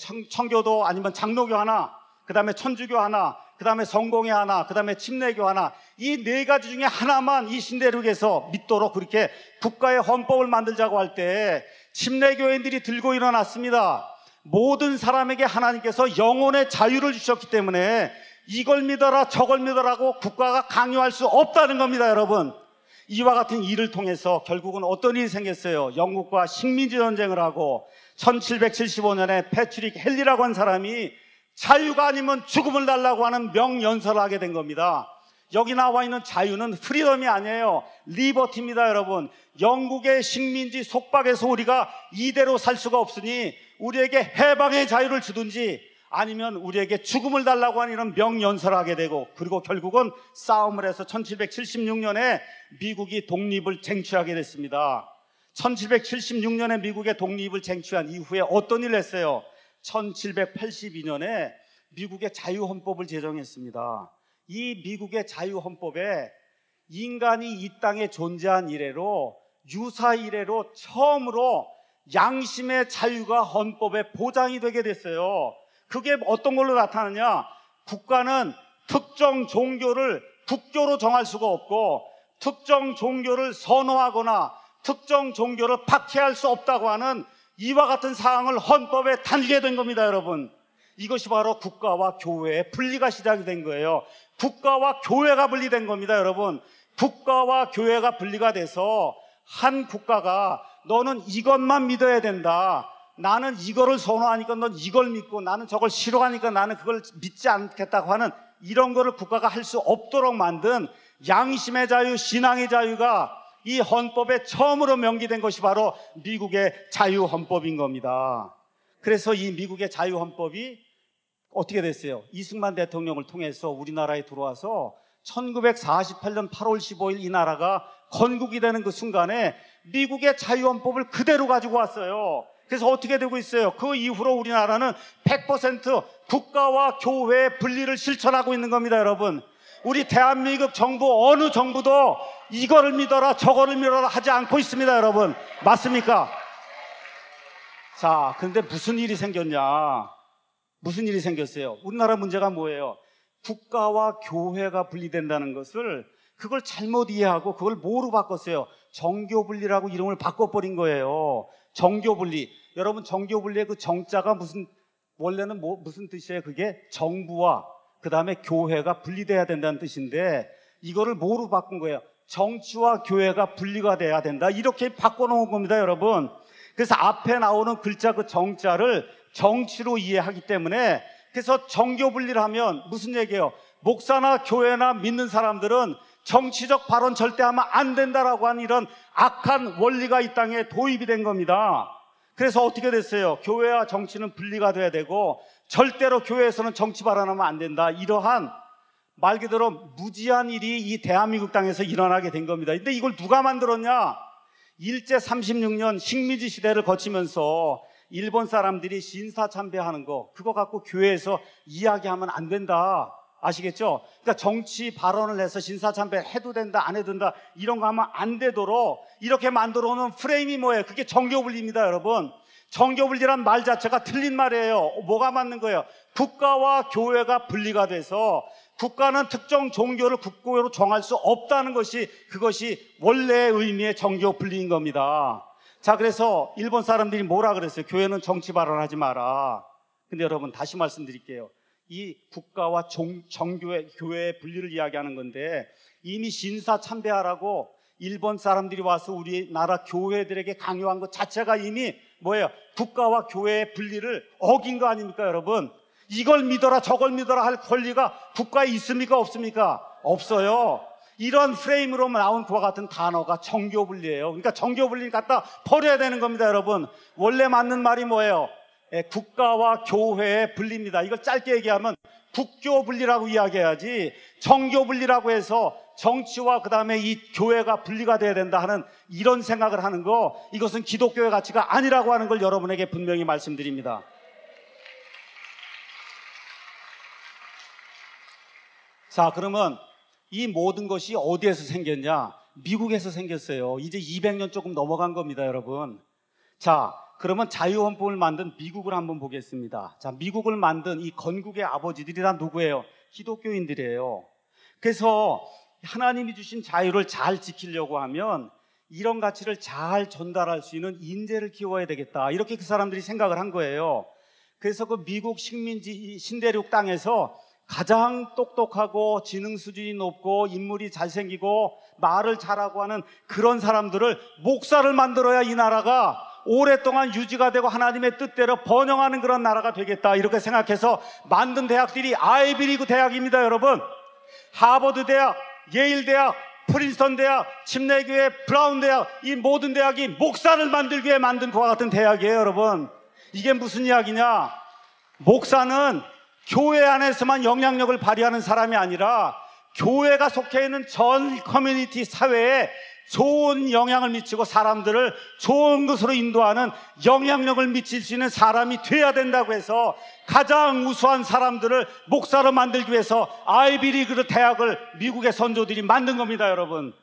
청교도 아니면 장로교 하나, 그 다음에 천주교 하나, 그 다음에 성공회 하나, 그 다음에 침례교 하나. 이 4가지 중에 하나만 이 신대륙에서 믿도록 그렇게 국가의 헌법을 만들자고 할 때 침례교인들이 들고 일어났습니다. 모든 사람에게 하나님께서 영혼의 자유를 주셨기 때문에 이걸 믿어라 저걸 믿어라고 국가가 강요할 수 없다는 겁니다. 여러분, 이와 같은 일을 통해서 결국은 어떤 일이 생겼어요? 영국과 식민지 전쟁을 하고 1775년에 패트릭 헨리라고 한 사람이 자유가 아니면 죽음을 달라고 하는 명연설을 하게 된 겁니다. 여기 나와 있는 자유는 프리덤이 아니에요. 리버티입니다. 여러분, 영국의 식민지 속박에서 우리가 이대로 살 수가 없으니 우리에게 해방의 자유를 주든지 아니면 우리에게 죽음을 달라고 하는 이런 명연설을 하게 되고, 그리고 결국은 싸움을 해서 1776년에 미국이 독립을 쟁취하게 됐습니다. 1776년에 미국의 독립을 쟁취한 이후에 어떤 일을 했어요? 1782년에 미국의 자유헌법을 제정했습니다. 이 미국의 자유헌법에 인간이 이 땅에 존재한 이래로 유사 이래로 처음으로 양심의 자유가 헌법에 보장이 되게 됐어요. 그게 어떤 걸로 나타나냐? 국가는 특정 종교를 국교로 정할 수가 없고 특정 종교를 선호하거나 특정 종교를 박해할 수 없다고 하는 이와 같은 사항을 헌법에 담게 된 겁니다. 여러분, 이것이 바로 국가와 교회의 분리가 시작이 된 거예요. 국가와 교회가 분리된 겁니다. 여러분, 국가와 교회가 분리가 돼서 한 국가가 너는 이것만 믿어야 된다, 나는 이거를 선호하니까 넌 이걸 믿고 나는 저걸 싫어하니까 나는 그걸 믿지 않겠다고 하는 이런 거를 국가가 할 수 없도록 만든 양심의 자유, 신앙의 자유가 이 헌법에 처음으로 명기된 것이 바로 미국의 자유헌법인 겁니다. 그래서 이 미국의 자유헌법이 어떻게 됐어요? 이승만 대통령을 통해서 우리나라에 들어와서 1948년 8월 15일 이 나라가 건국이 되는 그 순간에 미국의 자유헌법을 그대로 가지고 왔어요. 그래서 어떻게 되고 있어요? 그 이후로 우리나라는 100% 국가와 교회의 분리를 실천하고 있는 겁니다. 여러분, 우리 대한민국 정부, 어느 정부도 이거를 믿어라 저거를 믿어라 하지 않고 있습니다. 여러분, 맞습니까? 자, 그런데 무슨 일이 생겼냐? 무슨 일이 생겼어요? 우리나라 문제가 뭐예요? 국가와 교회가 분리된다는 것을, 그걸 잘못 이해하고 그걸 뭐로 바꿨어요? 정교분리라고 이름을 바꿔버린 거예요. 정교분리. 여러분, 정교분리의 그 정자가 원래는 무슨 뜻이에요? 그게 정부와 그 다음에 교회가 분리돼야 된다는 뜻인데, 이거를 뭐로 바꾼 거예요? 정치와 교회가 분리가 돼야 된다, 이렇게 바꿔놓은 겁니다. 여러분, 그래서 앞에 나오는 글자 그 정자를 정치로 이해하기 때문에, 그래서 정교분리를 하면 무슨 얘기예요? 목사나 교회나 믿는 사람들은 정치적 발언 절대 하면 안 된다라고 하는 이런 악한 원리가 이 땅에 도입이 된 겁니다. 그래서 어떻게 됐어요? 교회와 정치는 분리가 돼야 되고 절대로 교회에서는 정치 발언하면 안 된다, 이러한 말 그대로 무지한 일이 이 대한민국 땅에서 일어나게 된 겁니다. 근데 이걸 누가 만들었냐? 일제 36년 식민지 시대를 거치면서 일본 사람들이 신사참배하는 거, 그거 갖고 교회에서 이야기하면 안 된다, 아시겠죠? 그러니까 정치 발언을 해서 신사참배 해도 된다 안 해도 된다 이런 거 하면 안 되도록 이렇게 만들어 놓은 프레임이 뭐예요? 그게 정교분리입니다. 여러분, 정교분리란 말 자체가 틀린 말이에요. 뭐가 맞는 거예요? 국가와 교회가 분리가 돼서 국가는 특정 종교를 국교로 정할 수 없다는 것이, 그것이 원래의 의미의 정교분리인 겁니다. 자, 그래서 일본 사람들이 뭐라 그랬어요? 교회는 정치 발언하지 마라. 근데 여러분, 다시 말씀드릴게요. 이 국가와 교회의 분리를 이야기하는 건데, 이미 신사 참배하라고 일본 사람들이 와서 우리나라 교회들에게 강요한 것 자체가 이미 뭐예요? 국가와 교회의 분리를 어긴 거 아닙니까? 여러분, 이걸 믿어라 저걸 믿어라 할 권리가 국가에 있습니까? 없습니까? 없어요. 이런 프레임으로 나온 그와 같은 단어가 정교분리예요. 그러니까 정교분리를 갖다 버려야 되는 겁니다. 여러분, 원래 맞는 말이 뭐예요? 국가와 교회의 분리입니다. 이걸 짧게 얘기하면 국교분리라고 이야기해야지, 정교분리라고 해서 정치와 그 다음에 이 교회가 분리가 돼야 된다 하는 이런 생각을 하는 거, 이것은 기독교의 가치가 아니라고 하는 걸 여러분에게 분명히 말씀드립니다. 자, 그러면 이 모든 것이 어디에서 생겼냐? 미국에서 생겼어요. 이제 200년 조금 넘어간 겁니다, 여러분. 자, 그러면 자유헌법을 만든 미국을 한번 보겠습니다. 자, 미국을 만든 이 건국의 아버지들이 다 누구예요? 기독교인들이에요. 그래서 하나님이 주신 자유를 잘 지키려고 하면 이런 가치를 잘 전달할 수 있는 인재를 키워야 되겠다, 이렇게 그 사람들이 생각을 한 거예요. 그래서 그 미국 식민지 신대륙 땅에서 가장 똑똑하고 지능 수준이 높고 인물이 잘생기고 말을 잘하고 하는 그런 사람들을 목사를 만들어야 이 나라가 오랫동안 유지가 되고 하나님의 뜻대로 번영하는 그런 나라가 되겠다, 이렇게 생각해서 만든 대학들이 아이비리그 대학입니다. 여러분, 하버드 대학, 예일 대학, 프린스턴 대학, 침례교회, 브라운 대학, 이 모든 대학이 목사를 만들기 위해 만든 그와 같은 대학이에요. 여러분, 이게 무슨 이야기냐? 목사는 교회 안에서만 영향력을 발휘하는 사람이 아니라 교회가 속해 있는 전 커뮤니티 사회에 좋은 영향을 미치고 사람들을 좋은 것으로 인도하는 영향력을 미칠 수 있는 사람이 돼야 된다고 해서 가장 우수한 사람들을 목사로 만들기 위해서 아이비리그 대학을 미국의 선조들이 만든 겁니다. 여러분,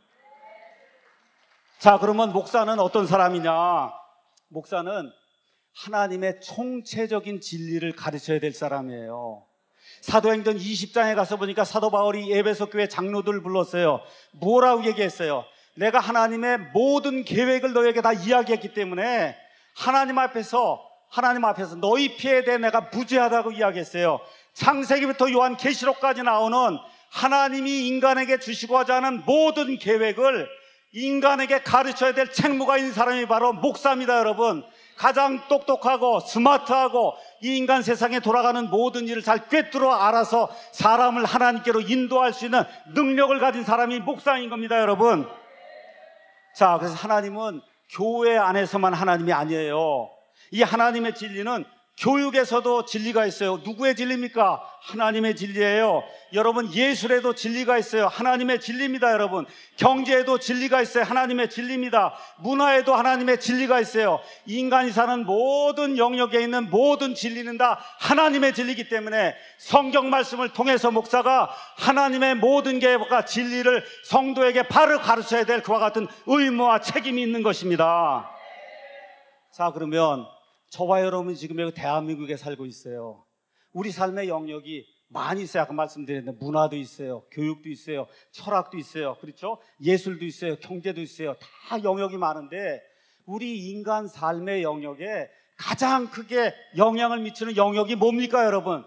자, 그러면 목사는 어떤 사람이냐? 목사는 하나님의 총체적인 진리를 가르쳐야 될 사람이에요. 사도행전 20장에 가서 보니까 사도 바울이 에베소 교회 장로들을 불렀어요. 뭐라고 얘기했어요? 내가 하나님의 모든 계획을 너에게 다 이야기했기 때문에 하나님 앞에서 너희 피해에 대해 내가 무죄하다고 이야기했어요. 창세기부터 요한계시록까지 나오는 하나님이 인간에게 주시고자 하는 모든 계획을 인간에게 가르쳐야 될 책무가 있는 사람이 바로 목사입니다. 여러분, 가장 똑똑하고 스마트하고 이 인간 세상에 돌아가는 모든 일을 잘 꿰뚫어 알아서 사람을 하나님께로 인도할 수 있는 능력을 가진 사람이 목사인 겁니다. 여러분, 자, 그래서 하나님은 교회 안에서만 하나님이 아니에요. 이 하나님의 진리는 교육에서도 진리가 있어요. 누구의 진리입니까? 하나님의 진리예요. 여러분, 예술에도 진리가 있어요. 하나님의 진리입니다. 여러분, 경제에도 진리가 있어요. 하나님의 진리입니다. 문화에도 하나님의 진리가 있어요. 인간이 사는 모든 영역에 있는 모든 진리는 다 하나님의 진리이기 때문에 성경 말씀을 통해서 목사가 하나님의 모든 계획과 진리를 성도에게 바로 가르쳐야 될 그와 같은 의무와 책임이 있는 것입니다. 자, 그러면 저와 여러분이 지금 여기 대한민국에 살고 있어요. 우리 삶의 영역이 많이 있어요. 아까 말씀드렸는데 문화도 있어요, 교육도 있어요, 철학도 있어요, 그렇죠? 예술도 있어요, 경제도 있어요. 다 영역이 많은데 우리 인간 삶의 영역에 가장 크게 영향을 미치는 영역이 뭡니까? 여러분,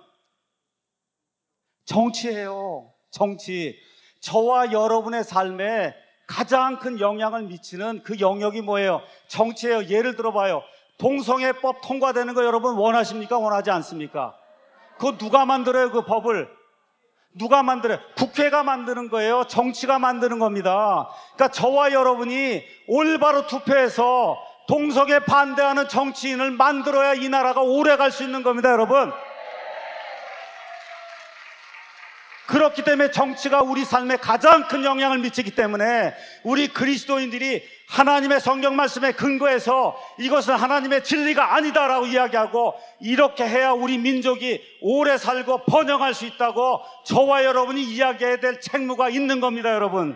정치예요. 정치. 저와 여러분의 삶에 가장 큰 영향을 미치는 그 영역이 뭐예요? 정치예요. 예를 들어봐요. 동성애법 통과되는 거 여러분 원하십니까? 원하지 않습니까? 그거 누가 만들어요? 그 법을 누가 만들어요? 국회가 만드는 거예요. 정치가 만드는 겁니다. 그러니까 저와 여러분이 올바로 투표해서 동성애 반대하는 정치인을 만들어야 이 나라가 오래 갈 수 있는 겁니다. 여러분, 그렇기 때문에 정치가 우리 삶에 가장 큰 영향을 미치기 때문에 우리 그리스도인들이 하나님의 성경 말씀에 근거해서 이것은 하나님의 진리가 아니다라고 이야기하고, 이렇게 해야 우리 민족이 오래 살고 번영할 수 있다고 저와 여러분이 이야기해야 될 책무가 있는 겁니다. 여러분,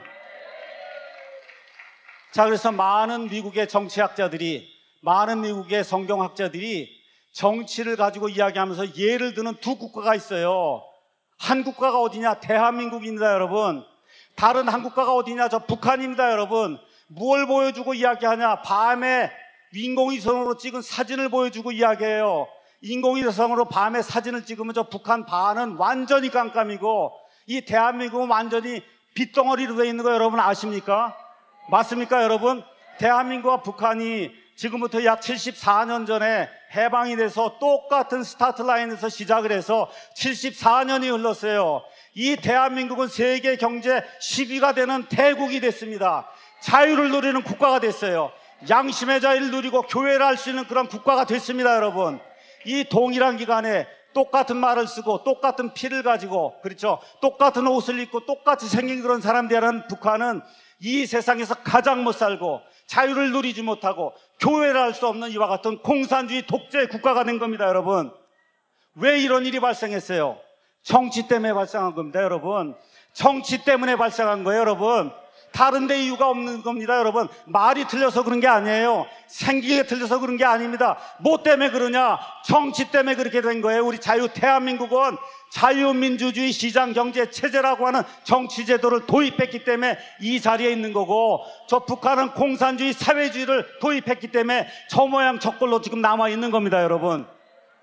자, 그래서 많은 미국의 정치학자들이, 많은 미국의 성경학자들이 정치를 가지고 이야기하면서 예를 드는 두 국가가 있어요. 한 국가가 어디냐? 대한민국입니다. 여러분, 다른 한 국가가 어디냐? 저 북한입니다. 여러분, 뭘 보여주고 이야기하냐? 밤에 인공위성으로 찍은 사진을 보여주고 이야기해요. 인공위성으로 밤에 사진을 찍으면 저 북한 반은 완전히 깜깜이고 이 대한민국은 완전히 빗덩어리로 되어 있는 거 여러분 아십니까? 맞습니까? 여러분, 대한민국과 북한이 지금부터 약 74년 전에 해방이 돼서 똑같은 스타트 라인에서 시작을 해서 74년이 흘렀어요. 이 대한민국은 세계 경제 10위가 되는 대국이 됐습니다. 자유를 누리는 국가가 됐어요. 양심의 자유를 누리고 교회를 할 수 있는 그런 국가가 됐습니다. 여러분, 이 동일한 기간에 똑같은 말을 쓰고 똑같은 피를 가지고, 그렇죠, 똑같은 옷을 입고 똑같이 생긴 그런 사람들이라는 북한은 이 세상에서 가장 못 살고 자유를 누리지 못하고 교회를 할 수 없는 이와 같은 공산주의 독재 국가가 된 겁니다. 여러분, 왜 이런 일이 발생했어요? 정치 때문에 발생한 겁니다. 여러분, 정치 때문에 발생한 거예요. 여러분, 다른 데 이유가 없는 겁니다. 여러분, 말이 틀려서 그런 게 아니에요. 생기게 틀려서 그런 게 아닙니다. 뭐 때문에 그러냐? 정치 때문에 그렇게 된 거예요. 우리 대한민국은 자유민주주의 시장경제 체제라고 하는 정치제도를 도입했기 때문에 이 자리에 있는 거고, 저 북한은 공산주의 사회주의를 도입했기 때문에 저 모양 저꼴로 지금 남아있는 겁니다. 여러분,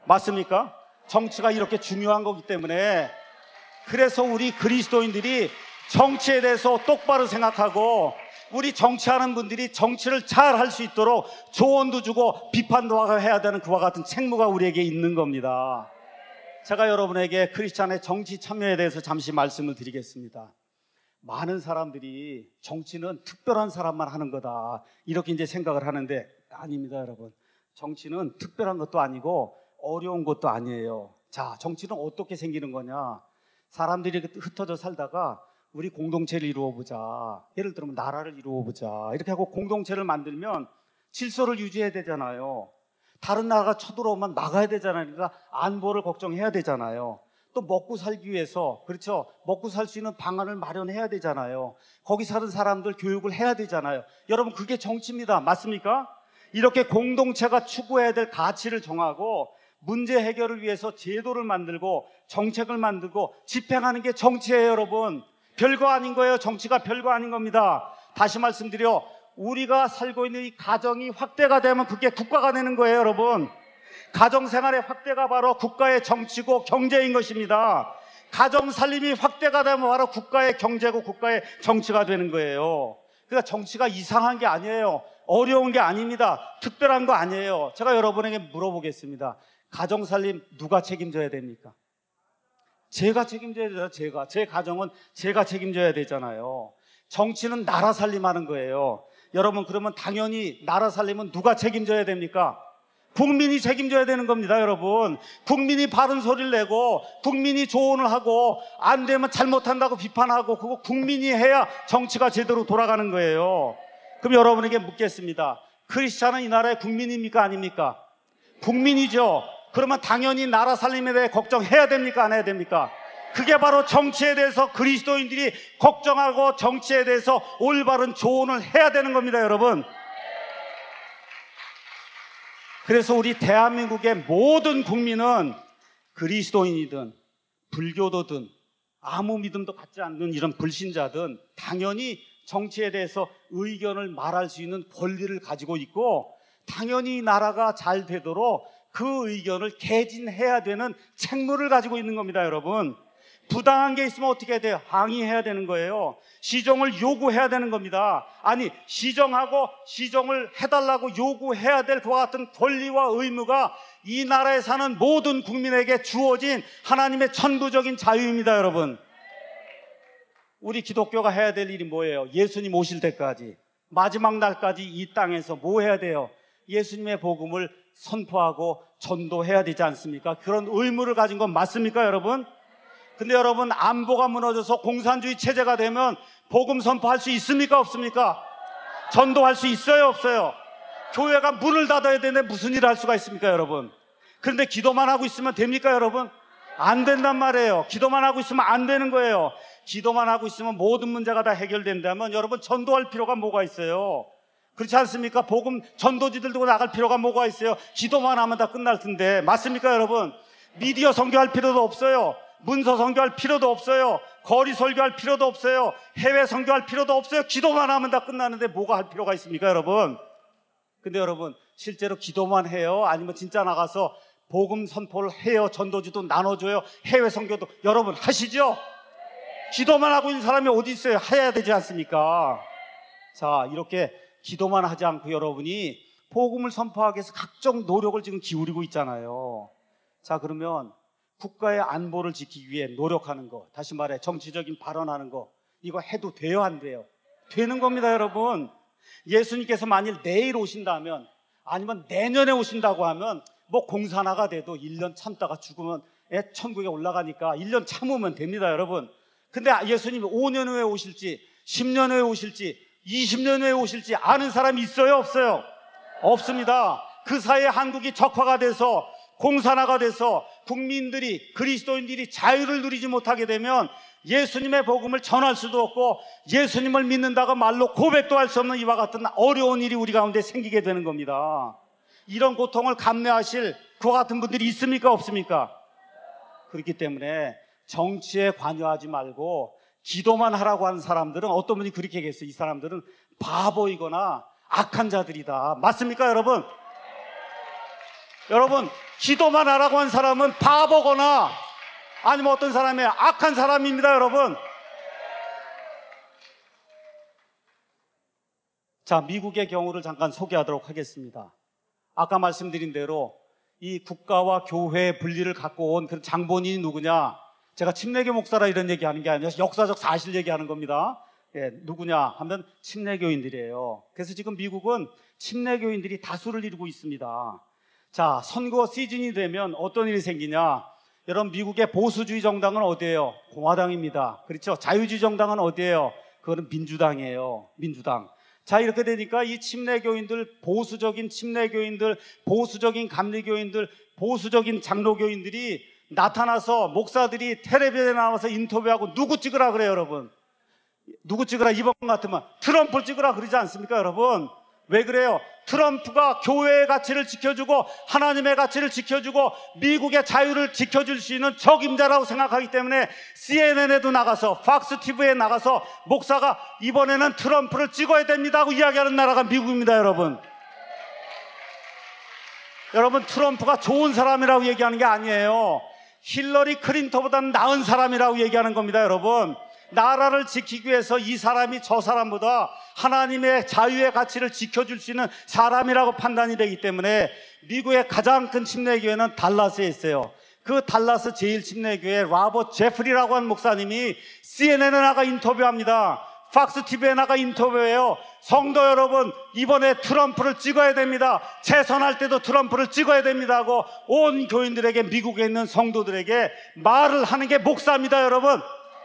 맞습니까? 정치가 이렇게 중요한 거기 때문에, 그래서 우리 그리스도인들이 정치에 대해서 똑바로 생각하고, 우리 정치하는 분들이 정치를 잘 할 수 있도록 조언도 주고 비판도 해야 되는 그와 같은 책무가 우리에게 있는 겁니다. 제가 여러분에게 크리스찬의 정치 참여에 대해서 잠시 말씀을 드리겠습니다. 많은 사람들이 정치는 특별한 사람만 하는 거다, 이렇게 이제 생각을 하는데, 아닙니다, 여러분. 정치는 특별한 것도 아니고 어려운 것도 아니에요. 자, 정치는 어떻게 생기는 거냐? 사람들이 흩어져 살다가 우리 공동체를 이루어보자, 예를 들면 나라를 이루어보자, 이렇게 하고 공동체를 만들면 질서를 유지해야 되잖아요. 다른 나라가 쳐들어오면 막아야 되잖아요. 그러니까 안보를 걱정해야 되잖아요. 또 먹고 살기 위해서, 그렇죠, 먹고 살 수 있는 방안을 마련해야 되잖아요. 거기 사는 사람들 교육을 해야 되잖아요. 여러분, 그게 정치입니다. 맞습니까? 이렇게 공동체가 추구해야 될 가치를 정하고 문제 해결을 위해서 제도를 만들고 정책을 만들고 집행하는 게 정치예요. 여러분, 별거 아닌 거예요. 정치가 별거 아닌 겁니다. 다시 말씀드려, 우리가 살고 있는 이 가정이 확대가 되면 그게 국가가 되는 거예요. 여러분, 가정생활의 확대가 바로 국가의 정치고 경제인 것입니다. 가정 살림이 확대가 되면 바로 국가의 경제고 국가의 정치가 되는 거예요. 그러니까 정치가 이상한 게 아니에요. 어려운 게 아닙니다. 특별한 거 아니에요. 제가 여러분에게 물어보겠습니다. 가정 살림 누가 책임져야 됩니까? 제가 책임져야 되잖아요. 제 가정은 제가 책임져야 되잖아요. 정치는 나라 살림하는 거예요. 여러분, 그러면 당연히 나라 살림은 누가 책임져야 됩니까? 국민이 책임져야 되는 겁니다. 여러분, 국민이 바른 소리를 내고 국민이 조언을 하고 안 되면 잘못한다고 비판하고, 그거 국민이 해야 정치가 제대로 돌아가는 거예요. 그럼 여러분에게 묻겠습니다. 크리스찬은 이 나라의 국민입니까? 아닙니까? 국민이죠. 그러면 당연히 나라 살림에 대해 걱정해야 됩니까? 안 해야 됩니까? 그게 바로 정치에 대해서 그리스도인들이 걱정하고 정치에 대해서 올바른 조언을 해야 되는 겁니다. 여러분, 그래서 우리 대한민국의 모든 국민은 그리스도인이든 불교도든 아무 믿음도 갖지 않는 이런 불신자든 당연히 정치에 대해서 의견을 말할 수 있는 권리를 가지고 있고, 당연히 나라가 잘 되도록 그 의견을 개진해야 되는 책무를 가지고 있는 겁니다. 여러분, 부당한 게 있으면 어떻게 해야 돼요? 항의해야 되는 거예요. 시정을 요구해야 되는 겁니다. 아니, 시정하고 시정을 해달라고 요구해야 될 그와 같은 권리와 의무가 이 나라에 사는 모든 국민에게 주어진 하나님의 천부적인 자유입니다. 여러분, 우리 기독교가 해야 될 일이 뭐예요? 예수님 오실 때까지, 마지막 날까지 이 땅에서 뭐 해야 돼요? 예수님의 복음을 선포하고 전도해야 되지 않습니까? 그런 의무를 가진 건 맞습니까, 여러분? 근데 여러분, 안보가 무너져서 공산주의 체제가 되면 복음 선포할 수 있습니까? 없습니까? 전도할 수 있어요? 없어요? 교회가 문을 닫아야 되는데 무슨 일을 할 수가 있습니까, 여러분? 그런데 기도만 하고 있으면 됩니까, 여러분? 안 된단 말이에요. 기도만 하고 있으면 안 되는 거예요. 기도만 하고 있으면 모든 문제가 다 해결된다면 여러분, 전도할 필요가 뭐가 있어요? 그렇지 않습니까? 복음 전도지들 두고 나갈 필요가 뭐가 있어요? 기도만 하면 다 끝날 텐데. 맞습니까, 여러분? 미디어 선교할 필요도 없어요. 문서 선교할 필요도 없어요. 거리 설교할 필요도 없어요. 해외 선교할 필요도 없어요. 기도만 하면 다 끝나는데 뭐가 할 필요가 있습니까, 여러분? 근데 여러분, 실제로 기도만 해요? 아니면 진짜 나가서 복음 선포를 해요? 전도지도 나눠줘요? 해외 선교도 여러분 하시죠? 기도만 하고 있는 사람이 어디 있어요? 해야 되지 않습니까? 자, 이렇게 기도만 하지 않고 여러분이 복음을 선포하기 위해서 각종 노력을 지금 기울이고 있잖아요. 자, 그러면 국가의 안보를 지키기 위해 노력하는 거, 다시 말해 정치적인 발언하는 거, 이거 해도 돼요, 안 돼요? 되는 겁니다. 여러분, 예수님께서 만일 내일 오신다면, 아니면 내년에 오신다고 하면 뭐 공산화가 돼도 1년 참다가 죽으면 천국에 올라가니까 1년 참으면 됩니다. 여러분, 근데 예수님이 5년 후에 오실지 10년 후에 오실지 20년 후에 오실지 아는 사람이 있어요? 없어요? 없습니다. 그 사이에 한국이 적화가 돼서 공산화가 돼서 국민들이, 그리스도인들이 자유를 누리지 못하게 되면 예수님의 복음을 전할 수도 없고 예수님을 믿는다고 말로 고백도 할 수 없는 이와 같은 어려운 일이 우리 가운데 생기게 되는 겁니다. 이런 고통을 감내하실 그와 같은 분들이 있습니까? 없습니까? 그렇기 때문에 정치에 관여하지 말고 기도만 하라고 하는 사람들은, 어떤 분이 그렇게 얘기했어요. 이 사람들은 바보이거나 악한 자들이다. 맞습니까, 여러분? 여러분, 기도만 하라고 한 사람은 바보거나 아니면 어떤 사람이 악한 사람입니다, 여러분. 자, 미국의 경우를 잠깐 소개하도록 하겠습니다. 아까 말씀드린 대로 이 국가와 교회의 분리를 갖고 온 그 장본인이 누구냐? 제가 침례교 목사라 이런 얘기하는 게 아니라 역사적 사실 얘기하는 겁니다. 예, 누구냐 하면 침례교인들이에요. 그래서 지금 미국은 침례교인들이 다수를 이루고 있습니다. 자, 선거 시즌이 되면 어떤 일이 생기냐? 여러분, 미국의 보수주의 정당은 어디예요? 공화당입니다. 그렇죠? 자유주의 정당은 어디예요? 그거는 민주당이에요. 민주당. 자, 이렇게 되니까 이 침례교인들, 보수적인 침례교인들, 보수적인 감리교인들, 보수적인 장로교인들이 나타나서 목사들이 텔레비전에 나와서 인터뷰하고 누구 찍으라 그래요, 여러분? 누구 찍으라? 이번 같으면 트럼프 찍으라 그러지 않습니까, 여러분? 왜 그래요? 트럼프가 교회의 가치를 지켜주고 하나님의 가치를 지켜주고 미국의 자유를 지켜줄 수 있는 적임자라고 생각하기 때문에 CNN에도 나가서 팍스 TV에 나가서 목사가 이번에는 트럼프를 찍어야 됩니다 하고 이야기하는 나라가 미국입니다, 여러분. 여러분, 트럼프가 좋은 사람이라고 얘기하는 게 아니에요. 힐러리 클린턴보다는 나은 사람이라고 얘기하는 겁니다, 여러분. 나라를 지키기 위해서 이 사람이 저 사람보다 하나님의 자유의 가치를 지켜줄 수 있는 사람이라고 판단이 되기 때문에 미국의 가장 큰 침례교회는 달라스에 있어요. 그 달라스 제1침례교회 라버트 제프리라고 하는 목사님이 CNN에 나가 인터뷰합니다. 팍스 TV에 나가 인터뷰해요. 성도 여러분, 이번에 트럼프를 찍어야 됩니다. 재선할 때도 트럼프를 찍어야 됩니다 하고 온 교인들에게, 미국에 있는 성도들에게 말을 하는 게 목사입니다, 여러분.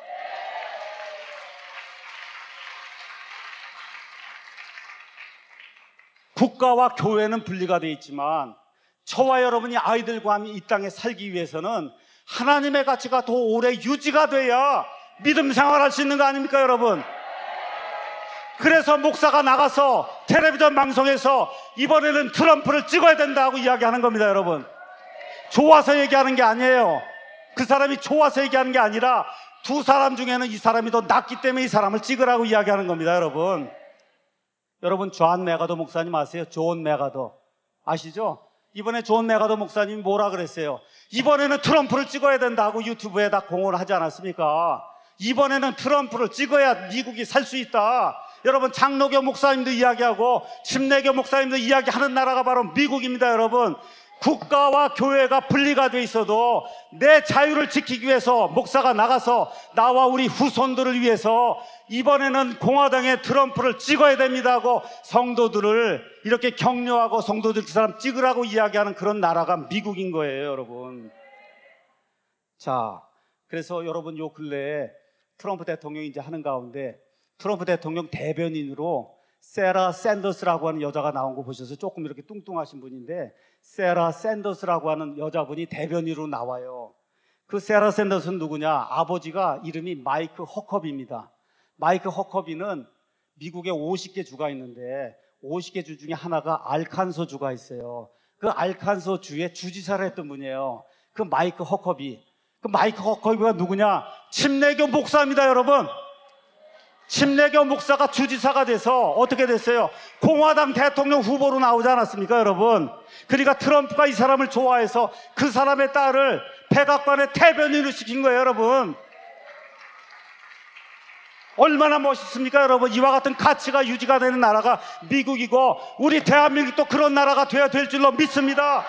국가와 교회는 분리가 되어 있지만 저와 여러분이 아이들과 함께 이 땅에 살기 위해서는 하나님의 가치가 더 오래 유지가 돼야 믿음 생활할 수 있는 거 아닙니까, 여러분? 그래서 목사가 나가서 텔레비전 방송에서 이번에는 트럼프를 찍어야 된다고 이야기하는 겁니다, 여러분. 좋아서 얘기하는 게 아니에요. 그 사람이 좋아서 얘기하는 게 아니라 두 사람 중에는 이 사람이 더 낫기 때문에 이 사람을 찍으라고 이야기하는 겁니다, 여러분. 여러분, 존 메가더 목사님 아세요? 존 메가더 아시죠? 이번에 존 메가더 목사님이 뭐라 그랬어요? 이번에는 트럼프를 찍어야 된다고 유튜브에다 공언을 하지 않았습니까? 이번에는 트럼프를 찍어야 미국이 살 수 있다. 여러분, 장로교 목사님도 이야기하고 침례교 목사님도 이야기하는 나라가 바로 미국입니다, 여러분. 국가와 교회가 분리가 돼 있어도 내 자유를 지키기 위해서 목사가 나가서 나와 우리 후손들을 위해서 이번에는 공화당의 트럼프를 찍어야 됩니다 하고 성도들을 이렇게 격려하고 성도들 그 사람 찍으라고 이야기하는 그런 나라가 미국인 거예요, 여러분. 자, 그래서 여러분, 요 근래에 트럼프 대통령이 이제 하는 가운데 트럼프 대통령 대변인으로 세라 샌더스라고 하는 여자가 나온 거 보셔서 조금 이렇게 뚱뚱하신 분인데 세라 샌더스라고 하는 여자분이 대변인으로 나와요. 그 세라 샌더스는 누구냐? 아버지가 이름이 마이크 허커비입니다. 마이크 허커비는 미국에 50개 주가 있는데 50개 주 중에 하나가 알칸소 주가 있어요. 그 알칸소 주의 주지사를 했던 분이에요. 그 마이크 허커비. 그 마이크 허커비가 누구냐? 침례교 목사입니다, 여러분. 침례교 목사가 주지사가 돼서 어떻게 됐어요? 공화당 대통령 후보로 나오지 않았습니까, 여러분? 그러니까 트럼프가 이 사람을 좋아해서 그 사람의 딸을 백악관의 대변인으로 시킨 거예요, 여러분. 얼마나 멋있습니까, 여러분? 이와 같은 가치가 유지가 되는 나라가 미국이고 우리 대한민국도 그런 나라가 되어야 될 줄로 믿습니다.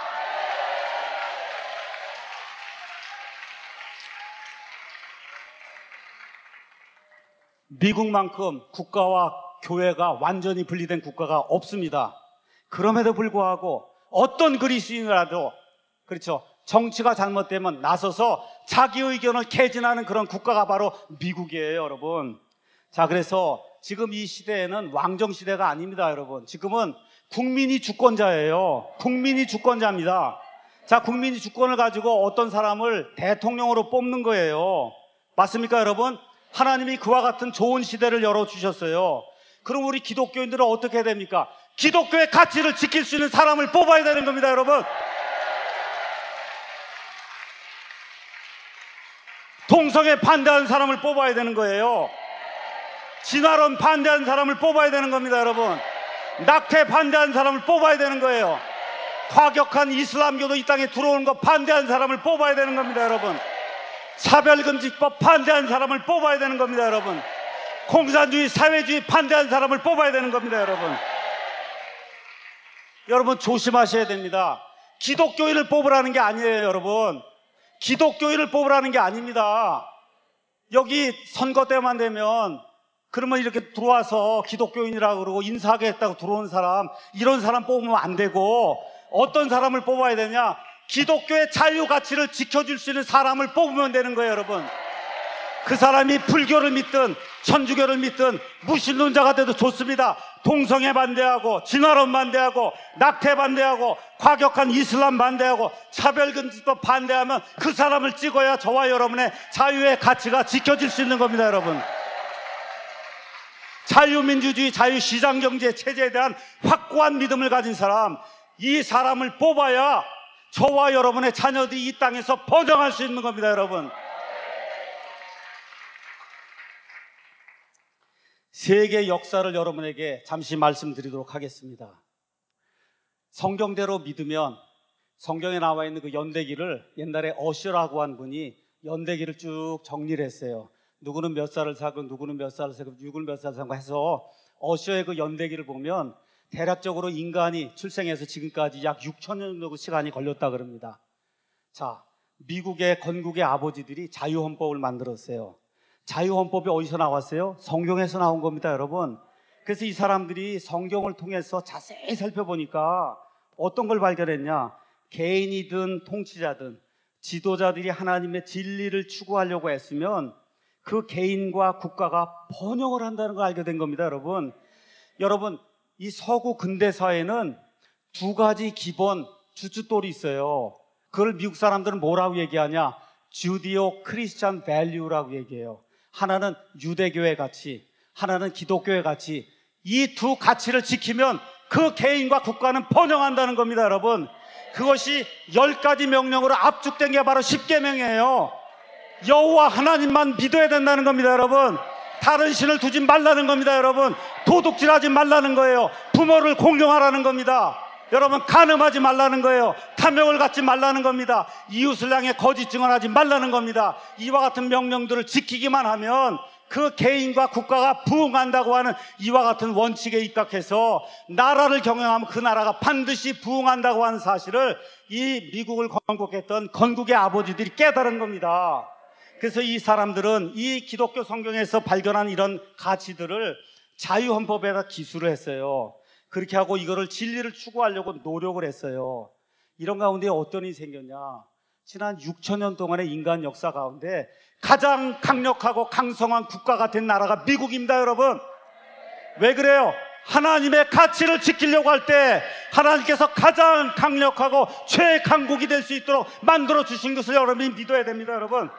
미국만큼 국가와 교회가 완전히 분리된 국가가 없습니다. 그럼에도 불구하고 어떤 그리스인이라도, 그렇죠, 정치가 잘못되면 나서서 자기 의견을 개진하는 그런 국가가 바로 미국이에요, 여러분. 자, 그래서 지금 이 시대에는 왕정 시대가 아닙니다, 여러분. 지금은 국민이 주권자예요. 국민이 주권자입니다. 자, 국민이 주권을 가지고 어떤 사람을 대통령으로 뽑는 거예요. 맞습니까, 여러분? 하나님이 그와 같은 좋은 시대를 열어주셨어요. 그럼 우리 기독교인들은 어떻게 해야 됩니까? 기독교의 가치를 지킬 수 있는 사람을 뽑아야 되는 겁니다, 여러분. 동성애 반대하는 사람을 뽑아야 되는 거예요. 진화론 반대하는 사람을 뽑아야 되는 겁니다, 여러분. 낙태 반대하는 사람을 뽑아야 되는 거예요. 과격한 이슬람교도 이 땅에 들어오는 거 반대한 사람을 뽑아야 되는 겁니다, 여러분. 차별금지법 반대한 사람을 뽑아야 되는 겁니다, 여러분. 공산주의, 사회주의 반대한 사람을 뽑아야 되는 겁니다, 여러분. 여러분 조심하셔야 됩니다. 기독교인을 뽑으라는 게 아니에요, 여러분. 기독교인을 뽑으라는 게 아닙니다. 여기 선거 때만 되면 그러면 이렇게 들어와서 기독교인이라고 그러고 인사하겠다고 들어온 사람, 이런 사람 뽑으면 안 되고 어떤 사람을 뽑아야 되냐? 기독교의 자유 가치를 지켜줄 수 있는 사람을 뽑으면 되는 거예요, 여러분. 그 사람이 불교를 믿든 천주교를 믿든 무신론자가 돼도 좋습니다. 동성애 반대하고 진화론 반대하고 낙태 반대하고 과격한 이슬람 반대하고 차별금지법 반대하면 그 사람을 찍어야 저와 여러분의 자유의 가치가 지켜질 수 있는 겁니다, 여러분. 자유민주주의, 자유시장경제 체제에 대한 확고한 믿음을 가진 사람, 이 사람을 뽑아야 저와 여러분의 자녀들이 이 땅에서 번영할 수 있는 겁니다, 여러분. 세계 역사를 여러분에게 잠시 말씀드리도록 하겠습니다. 성경대로 믿으면 성경에 나와 있는 그 연대기를 옛날에 어셔라고 한 분이 연대기를 쭉 정리를 했어요. 누구는 몇 살을 사고 누구는 몇 살을 사고 누구는 몇 살을 사고 해서 어셔의 그 연대기를 보면 대략적으로 인간이 출생해서 지금까지 약 6천 년 정도 시간이 걸렸다 그럽니다. 자, 미국의 건국의 아버지들이 자유헌법을 만들었어요. 자유헌법이 어디서 나왔어요? 성경에서 나온 겁니다, 여러분. 그래서 이 사람들이 성경을 통해서 자세히 살펴보니까 어떤 걸 발견했냐? 개인이든 통치자든 지도자들이 하나님의 진리를 추구하려고 했으면 그 개인과 국가가 번영을 한다는 걸 알게 된 겁니다, 여러분. 여러분, 이 서구 근대사회는 두 가지 기본 주춧돌이 있어요. 그걸 미국 사람들은 뭐라고 얘기하냐? 주디오 크리스찬 밸류라고 얘기해요. 하나는 유대교의 가치, 하나는 기독교의 가치. 이 두 가치를 지키면 그 개인과 국가는 번영한다는 겁니다, 여러분. 그것이 10가지 명령으로 압축된 게 바로 10계명이에요. 여호와 하나님만 믿어야 된다는 겁니다, 여러분. 다른 신을 두지 말라는 겁니다, 여러분. 도둑질하지 말라는 거예요. 부모를 공경하라는 겁니다. 여러분, 간음하지 말라는 거예요. 탐욕을 갖지 말라는 겁니다. 이웃을 향해 거짓 증언하지 말라는 겁니다. 이와 같은 명령들을 지키기만 하면 그 개인과 국가가 부흥한다고 하는 이와 같은 원칙에 입각해서 나라를 경영하면 그 나라가 반드시 부흥한다고 하는 사실을 이 미국을 건국했던 건국의 아버지들이 깨달은 겁니다. 그래서 이 사람들은 이 기독교 성경에서 발견한 이런 가치들을 자유헌법에다 기술을 했어요. 그렇게 하고 이거를 진리를 추구하려고 노력을 했어요. 이런 가운데 어떤 일이 생겼냐? 지난 6천 년 동안의 인간 역사 가운데 가장 강력하고 강성한 국가가 된 나라가 미국입니다, 여러분. 왜 그래요? 하나님의 가치를 지키려고 할 때 하나님께서 가장 강력하고 최강국이 될 수 있도록 만들어 주신 것을 여러분이 믿어야 됩니다, 여러분.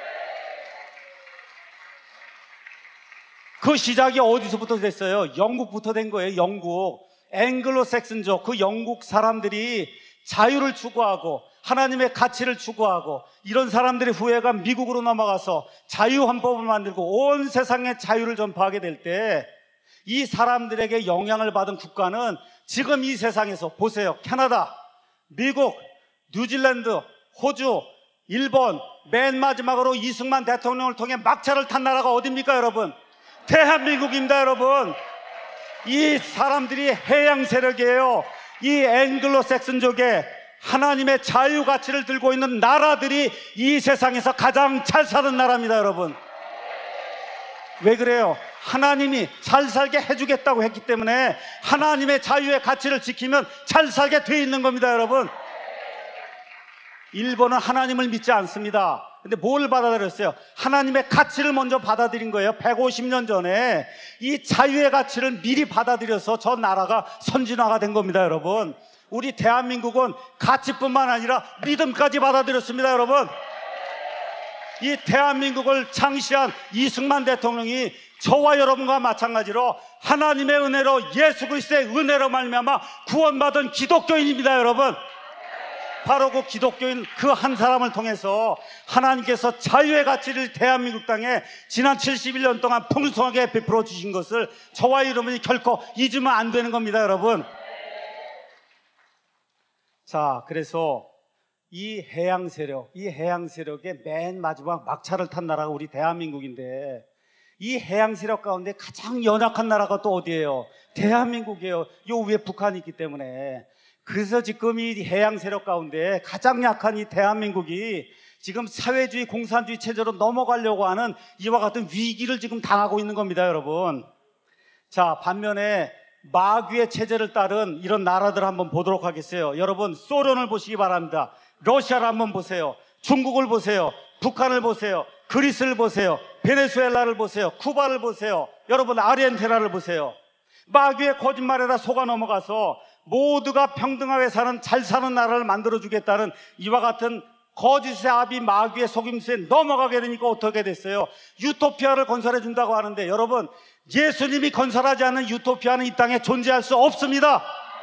그 시작이 어디서부터 됐어요? 영국부터 된 거예요. 영국. 앵글로색슨족, 그 영국 사람들이 자유를 추구하고 하나님의 가치를 추구하고 이런 사람들의 후예가 미국으로 넘어가서 자유헌법을 만들고 온 세상에 자유를 전파하게 될 때 이 사람들에게 영향을 받은 국가는 지금 이 세상에서 보세요. 캐나다, 미국, 뉴질랜드, 호주, 일본, 맨 마지막으로 이승만 대통령을 통해 막차를 탄 나라가 어디입니까, 여러분? 대한민국입니다, 여러분. 이 사람들이 해양 세력이에요. 이 앵글로색슨족의 하나님의 자유 가치를 들고 있는 나라들이 이 세상에서 가장 잘 사는 나라입니다, 여러분. 왜 그래요? 하나님이 잘 살게 해주겠다고 했기 때문에 하나님의 자유의 가치를 지키면 잘 살게 돼 있는 겁니다, 여러분. 일본은 하나님을 믿지 않습니다. 근데 뭘 받아들였어요? 하나님의 가치를 먼저 받아들인 거예요. 150년 전에 이 자유의 가치를 미리 받아들여서 저 나라가 선진화가 된 겁니다, 여러분. 우리 대한민국은 가치뿐만 아니라 믿음까지 받아들였습니다, 여러분. 이 대한민국을 창시한 이승만 대통령이 저와 여러분과 마찬가지로 하나님의 은혜로 예수 그리스도의 은혜로 말미암아 구원받은 기독교인입니다, 여러분. 바로 그 기독교인 그 한 사람을 통해서 하나님께서 자유의 가치를 대한민국 땅에 지난 71년 동안 풍성하게 베풀어 주신 것을 저와 여러분이 결코 잊으면 안 되는 겁니다, 여러분. 자, 그래서 이 해양 세력의 맨 마지막 막차를 탄 나라가 우리 대한민국인데, 이 해양 세력 가운데 가장 연약한 나라가 또 어디예요? 대한민국이에요. 요 위에 북한이 있기 때문에. 그래서 지금 이 해양 세력 가운데 가장 약한 이 대한민국이 지금 사회주의 공산주의 체제로 넘어가려고 하는 이와 같은 위기를 지금 당하고 있는 겁니다, 여러분. 자, 반면에 마귀의 체제를 따른 이런 나라들을 한번 보도록 하겠어요. 여러분, 소련을 보시기 바랍니다. 러시아를 한번 보세요. 중국을 보세요. 북한을 보세요. 그리스를 보세요. 베네수엘라를 보세요. 쿠바를 보세요. 여러분, 아르헨티나를 보세요. 마귀의 거짓말에다 속아 넘어가서 모두가 평등하게 사는, 잘 사는 나라를 만들어주겠다는 이와 같은 거짓의 압이 마귀의 속임수에 넘어가게 되니까 어떻게 됐어요? 유토피아를 건설해 준다고 하는데, 여러분, 예수님이 건설하지 않는 유토피아는 이 땅에 존재할 수 없습니다.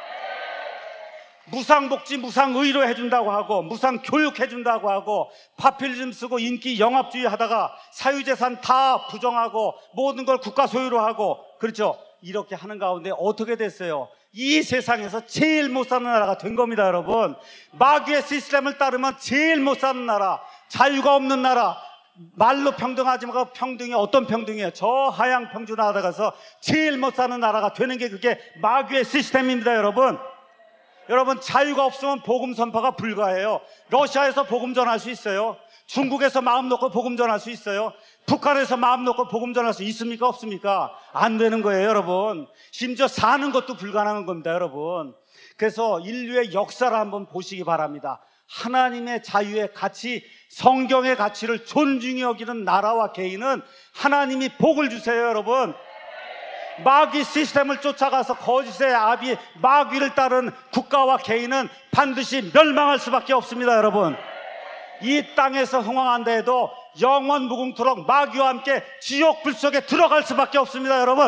무상복지, 무상의료 해준다고 하고, 무상교육 해준다고 하고, 파퓰리즘 쓰고 인기 영합주의 하다가 사유재산 다 부정하고 모든 걸 국가 소유로 하고, 그렇죠? 이렇게 하는 가운데 어떻게 됐어요? 이 세상에서 제일 못 사는 나라가 된 겁니다, 여러분. 마귀의 시스템을 따르면 제일 못 사는 나라, 자유가 없는 나라, 말로 평등하지 말고 평등이 어떤 평등이에요? 저 하향 평준화하다 가서 제일 못 사는 나라가 되는 게 그게 마귀의 시스템입니다, 여러분. 여러분, 자유가 없으면 복음 선포가 불가해요. 러시아에서 복음 전할 수 있어요? 중국에서 마음 놓고 복음 전할 수 있어요? 북한에서 마음 놓고 복음 전할 수 있습니까? 없습니까? 안 되는 거예요, 여러분. 심지어 사는 것도 불가능한 겁니다, 여러분. 그래서 인류의 역사를 한번 보시기 바랍니다. 하나님의 자유의 가치, 성경의 가치를 존중히 여기는 나라와 개인은 하나님이 복을 주세요, 여러분. 마귀 시스템을 쫓아가서 거짓의 압이 마귀를 따른 국가와 개인은 반드시 멸망할 수밖에 없습니다, 여러분. 이 땅에서 흥왕한다 해도 영원 무궁토록 마귀와 함께 지옥 불 속에 들어갈 수밖에 없습니다, 여러분.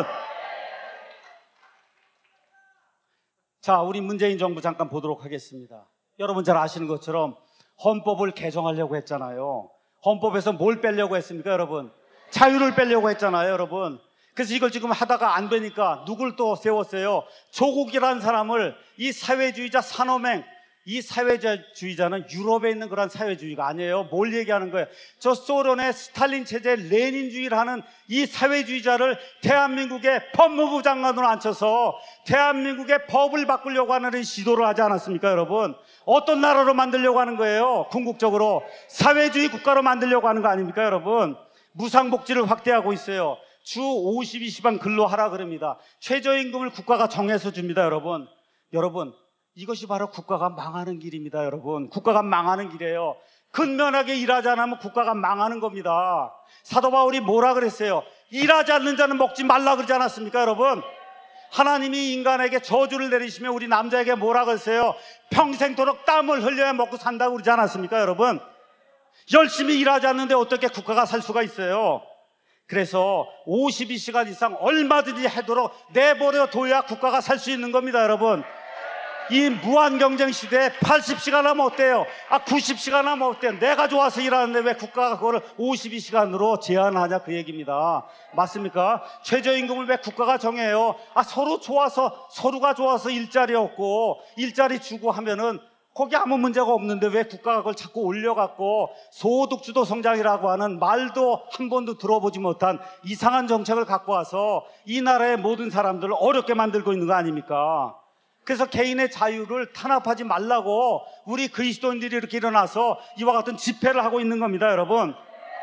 자, 우리 문재인 정부 잠깐 보도록 하겠습니다. 여러분 잘 아시는 것처럼 헌법을 개정하려고 했잖아요. 헌법에서 뭘 빼려고 했습니까, 여러분? 자유를 빼려고 했잖아요, 여러분. 그래서 이걸 지금 하다가 안 되니까 누굴 또 세웠어요? 조국이라는 사람을, 이 사회주의자 산업행, 이 사회주의자는 유럽에 있는 그런 사회주의가 아니에요. 뭘 얘기하는 거예요? 저 소련의 스탈린 체제 레닌주의를 하는 이 사회주의자를 대한민국의 법무부 장관으로 앉혀서 대한민국의 법을 바꾸려고 하는 시도를 하지 않았습니까, 여러분? 어떤 나라로 만들려고 하는 거예요? 궁극적으로 사회주의 국가로 만들려고 하는 거 아닙니까, 여러분? 무상복지를 확대하고 있어요. 주 52시간 근로하라 그럽니다. 최저임금을 국가가 정해서 줍니다, 여러분. 여러분, 이것이 바로 국가가 망하는 길입니다, 여러분. 국가가 망하는 길이에요. 근면하게 일하지 않으면 국가가 망하는 겁니다. 사도 바울이 뭐라 그랬어요? 일하지 않는 자는 먹지 말라 그러지 않았습니까, 여러분? 하나님이 인간에게 저주를 내리시며 우리 남자에게 뭐라 그랬어요? 평생도록 땀을 흘려야 먹고 산다고 그러지 않았습니까, 여러분? 열심히 일하지 않는데 어떻게 국가가 살 수가 있어요? 그래서 52시간 이상 얼마든지 하도록 내버려 둬야 국가가 살 수 있는 겁니다, 여러분. 이 무한경쟁 시대에 80시간 하면 어때요? 90시간 하면 어때요? 내가 좋아서 일하는데 왜 국가가 그거를 52시간으로 제한하냐, 그 얘기입니다. 맞습니까? 최저임금을 왜 국가가 정해요? 서로가 좋아서 일자리 없고 일자리 주고 하면은 거기 아무 문제가 없는데 왜 국가가 그걸 자꾸 올려갖고 소득주도 성장이라고 하는 말도 한 번도 들어보지 못한 이상한 정책을 갖고 와서 이 나라의 모든 사람들을 어렵게 만들고 있는 거 아닙니까? 그래서 개인의 자유를 탄압하지 말라고 우리 그리스도인들이 이렇게 일어나서 이와 같은 집회를 하고 있는 겁니다, 여러분.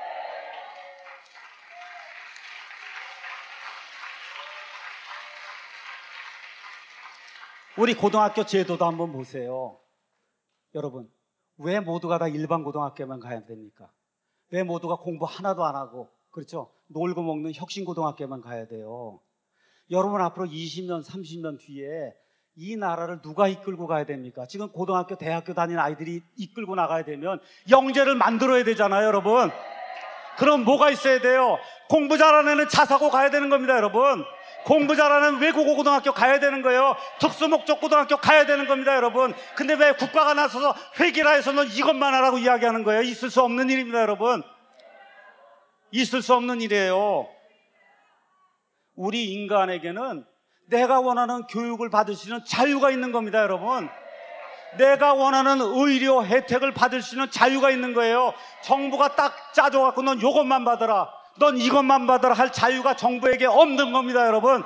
우리 고등학교 제도도 한번 보세요. 여러분, 왜 모두가 다 일반 고등학교만 가야 됩니까? 왜 모두가 공부 하나도 안 하고, 그렇죠? 놀고 먹는 혁신고등학교만 가야 돼요? 여러분, 앞으로 20년, 30년 뒤에 이 나라를 누가 이끌고 가야 됩니까? 지금 고등학교, 대학교 다니는 아이들이 이끌고 나가야 되면 영재를 만들어야 되잖아요, 여러분. 그럼 뭐가 있어야 돼요? 공부 잘하는 애는 자사고 가야 되는 겁니다, 여러분. 공부 잘하는 외국어 고등학교 가야 되는 거예요. 특수목적 고등학교 가야 되는 겁니다, 여러분. 근데 왜 국가가 나서서 회계라 해서는 이것만 하라고 이야기하는 거예요? 있을 수 없는 일입니다, 여러분. 있을 수 없는 일이에요. 우리 인간에게는 내가 원하는 교육을 받을 수 있는 자유가 있는 겁니다, 여러분. 내가 원하는 의료 혜택을 받을 수 있는 자유가 있는 거예요. 정부가 딱 짜줘갖고 넌 이것만 받아라, 넌 이것만 받아라 할 자유가 정부에게 없는 겁니다, 여러분.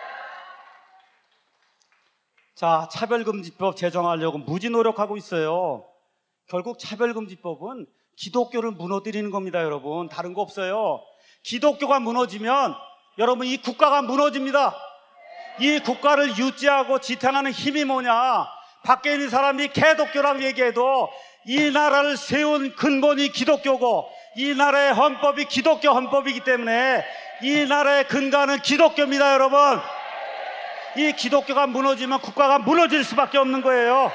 자, 차별금지법 제정하려고 무지 노력하고 있어요. 결국 차별금지법은 기독교를 무너뜨리는 겁니다, 여러분. 다른 거 없어요. 기독교가 무너지면 여러분 이 국가가 무너집니다. 이 국가를 유지하고 지탱하는 힘이 뭐냐? 밖에 있는 사람이 개독교라고 얘기해도 이 나라를 세운 근본이 기독교고 이 나라의 헌법이 기독교 헌법이기 때문에 이 나라의 근간은 기독교입니다, 여러분. 이 기독교가 무너지면 국가가 무너질 수밖에 없는 거예요.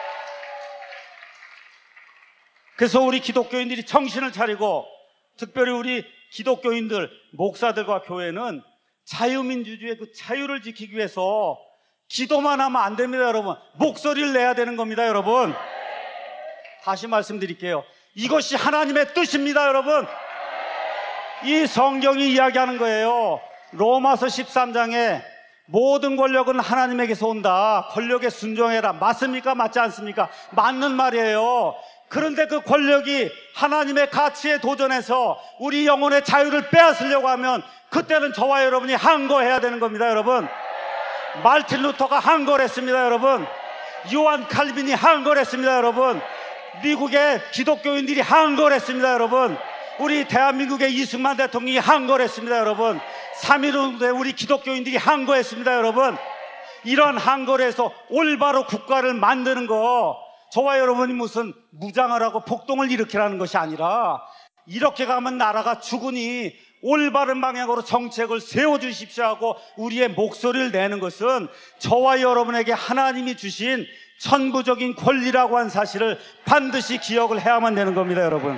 그래서 우리 기독교인들이 정신을 차리고, 특별히 우리 기독교인들, 목사들과 교회는 자유민주주의의 그 자유를 지키기 위해서 기도만 하면 안 됩니다, 여러분. 목소리를 내야 되는 겁니다, 여러분. 다시 말씀드릴게요. 이것이 하나님의 뜻입니다, 여러분. 이 성경이 이야기하는 거예요. 로마서 13장에 모든 권력은 하나님에게서 온다, 권력에 순종해라. 맞습니까? 맞지 않습니까? 맞는 말이에요. 그런데 그 권력이 하나님의 가치에 도전해서 우리 영혼의 자유를 빼앗으려고 하면 그때는 저와 여러분이 항거해야 되는 겁니다, 여러분. 말틴 루터가 항거를 했습니다, 여러분. 요한 칼빈이 항거를 했습니다, 여러분. 미국의 기독교인들이 항거를 했습니다, 여러분. 우리 대한민국의 이승만 대통령이 항거를 했습니다, 여러분. 3.1운동에 우리 기독교인들이 항거했습니다, 여러분. 이런 항거를 해서 올바로 국가를 만드는 거, 저와 여러분이 무슨 무장을 하고 폭동을 일으키라는 것이 아니라 이렇게 가면 나라가 죽으니 올바른 방향으로 정책을 세워주십시오 하고 우리의 목소리를 내는 것은 저와 여러분에게 하나님이 주신 천부적인 권리라고 한 사실을 반드시 기억을 해야만 되는 겁니다, 여러분.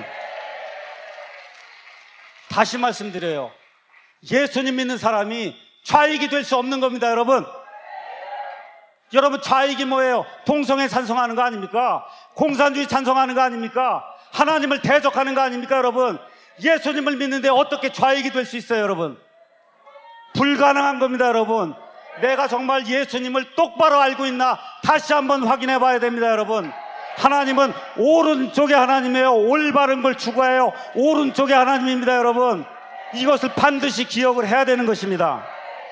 다시 말씀드려요. 예수님 믿는 사람이 좌익이 될 수 없는 겁니다, 여러분. 여러분, 좌익이 뭐예요? 동성애 찬성하는 거 아닙니까? 공산주의 찬성하는 거 아닙니까? 하나님을 대적하는 거 아닙니까, 여러분? 예수님을 믿는데 어떻게 좌익이 될 수 있어요, 여러분? 불가능한 겁니다, 여러분. 내가 정말 예수님을 똑바로 알고 있나 다시 한번 확인해 봐야 됩니다, 여러분. 하나님은 오른쪽의 하나님이에요. 올바른 걸 추구해요. 오른쪽의 하나님입니다, 여러분. 이것을 반드시 기억을 해야 되는 것입니다.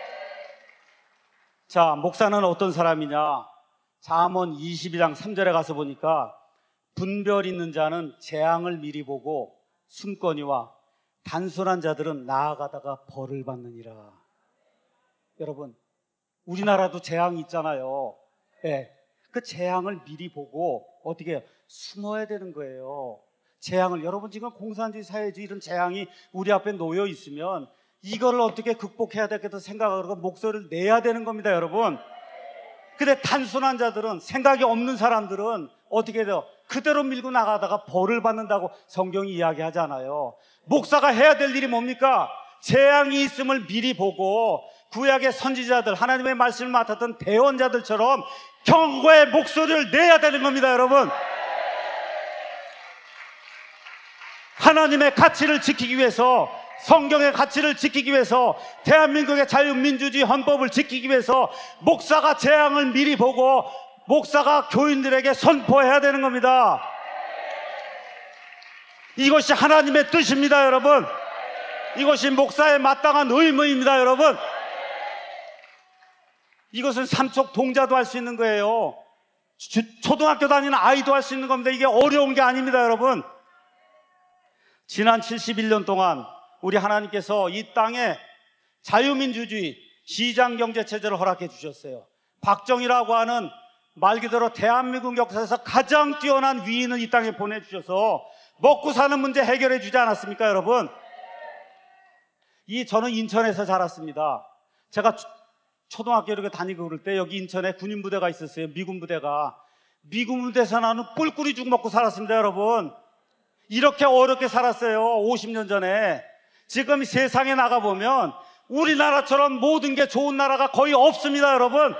자, 목사는 어떤 사람이냐? 잠언 22장 3절에 가서 보니까 분별 있는 자는 재앙을 미리 보고 숨거니와 단순한 자들은 나아가다가 벌을 받느니라. 여러분, 우리나라도 재앙이 있잖아요. 네. 그 재앙을 미리 보고 어떻게 숨어야 되는 거예요. 재앙을, 여러분 지금 공산주의 사회주의 이런 재앙이 우리 앞에 놓여 있으면 이거를 어떻게 극복해야 되겠다 생각하고 목소리를 내야 되는 겁니다, 여러분. 근데 단순한 자들은, 생각이 없는 사람들은 어떻게 돼요? 그대로 밀고 나가다가 벌을 받는다고 성경이 이야기하잖아요. 목사가 해야 될 일이 뭡니까? 재앙이 있음을 미리 보고 구약의 선지자들, 하나님의 말씀을 맡았던 대언자들처럼 경고의 목소리를 내야 되는 겁니다, 여러분. 하나님의 가치를 지키기 위해서, 성경의 가치를 지키기 위해서, 대한민국의 자유민주주의 헌법을 지키기 위해서 목사가 재앙을 미리 보고 목사가 교인들에게 선포해야 되는 겁니다. 이것이 하나님의 뜻입니다, 여러분. 이것이 목사의 마땅한 의무입니다, 여러분. 이것은 삼척 동자도 할 수 있는 거예요. 초등학교 다니는 아이도 할 수 있는 겁니다. 이게 어려운 게 아닙니다, 여러분. 지난 71년 동안 우리 하나님께서 이 땅에 자유민주주의 시장경제체제를 허락해 주셨어요. 박정희라고 하는 말 그대로 대한민국 역사에서 가장 뛰어난 위인을 이 땅에 보내주셔서 먹고 사는 문제 해결해 주지 않았습니까, 여러분? 저는 인천에서 자랐습니다. 제가 초등학교 이렇게 다니고 그럴 때 여기 인천에 군인부대가 있었어요. 미군 부대가. 미군 부대에서 나는 꿀꿀이 죽 먹고 살았습니다, 여러분. 이렇게 어렵게 살았어요, 50년 전에. 지금 세상에 나가보면 우리나라처럼 모든 게 좋은 나라가 거의 없습니다, 여러분.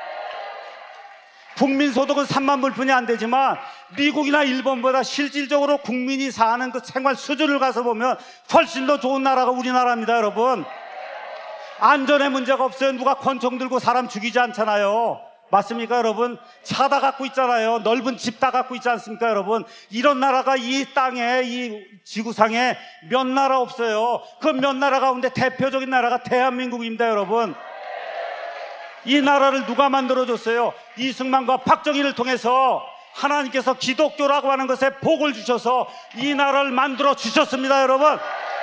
국민소득은 3만 불뿐이 안 되지만 미국이나 일본보다 실질적으로 국민이 사는 그 생활 수준을 가서 보면 훨씬 더 좋은 나라가 우리나라입니다, 여러분. 안전에 문제가 없어요. 누가 권총 들고 사람 죽이지 않잖아요. 맞습니까, 여러분? 차 다 갖고 있잖아요. 넓은 집 다 갖고 있지 않습니까, 여러분? 이런 나라가 이 땅에, 이 지구상에 몇 나라 없어요. 그 몇 나라 가운데 대표적인 나라가 대한민국입니다, 여러분. 이 나라를 누가 만들어줬어요? 이승만과 박정희를 통해서 하나님께서 기독교라고 하는 것에 복을 주셔서 이 나라를 만들어 주셨습니다, 여러분.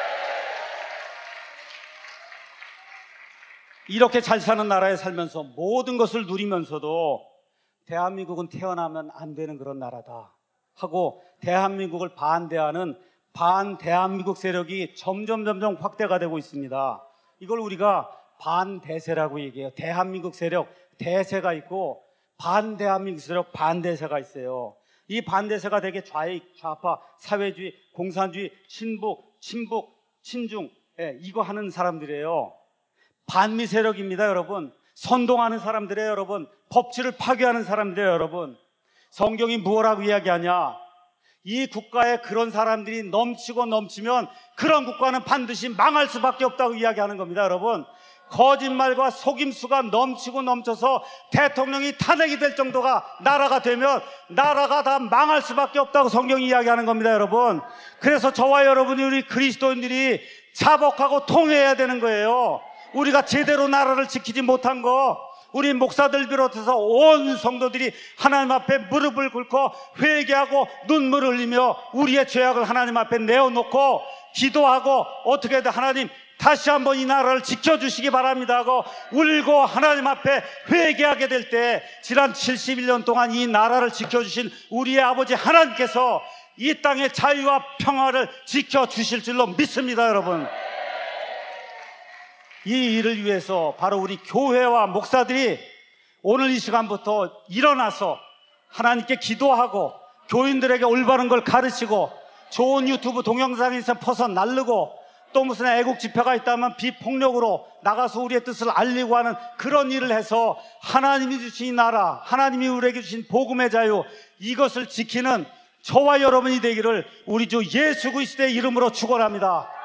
이렇게 잘 사는 나라에 살면서 모든 것을 누리면서도 대한민국은 태어나면 안 되는 그런 나라다 하고 대한민국을 반대하는 반대한민국 세력이 점점 확대가 되고 있습니다. 이걸 우리가 반대세라고 얘기해요. 대한민국 세력, 대세가 있고 반대한민국 세력, 반대세가 있어요. 이 반대세가 되게 좌익, 좌파, 사회주의, 공산주의, 친북, 친중, 이거 하는 사람들이에요. 반미 세력입니다, 여러분. 선동하는 사람들이에요, 여러분. 법치를 파괴하는 사람들이에요, 여러분. 성경이 무엇라고 이야기하냐? 이 국가에 그런 사람들이 넘치고 넘치면 그런 국가는 반드시 망할 수밖에 없다고 이야기하는 겁니다, 여러분. 거짓말과 속임수가 넘치고 넘쳐서 대통령이 탄핵이 될 정도가 나라가 되면 나라가 다 망할 수밖에 없다고 성경이 이야기하는 겁니다, 여러분. 그래서 저와 여러분이, 우리 그리스도인들이 자복하고 통회해야 되는 거예요. 우리가 제대로 나라를 지키지 못한 거, 우리 목사들 비롯해서 온 성도들이 하나님 앞에 무릎을 꿇고 회개하고 눈물을 흘리며 우리의 죄악을 하나님 앞에 내어놓고 기도하고 어떻게든 하나님 다시 한번 이 나라를 지켜주시기 바랍니다 하고 울고 하나님 앞에 회개하게 될 때 지난 71년 동안 이 나라를 지켜주신 우리의 아버지 하나님께서 이 땅의 자유와 평화를 지켜주실 줄로 믿습니다, 여러분. 이 일을 위해서 바로 우리 교회와 목사들이 오늘 이 시간부터 일어나서 하나님께 기도하고 교인들에게 올바른 걸 가르치고 좋은 유튜브 동영상에서 퍼서 날르고 또 무슨 애국 집회가 있다면 비폭력으로 나가서 우리의 뜻을 알리고 하는 그런 일을 해서 하나님이 주신 나라, 하나님이 우리에게 주신 복음의 자유, 이것을 지키는 저와 여러분이 되기를 우리 주 예수 그리스도의 이름으로 축원합니다.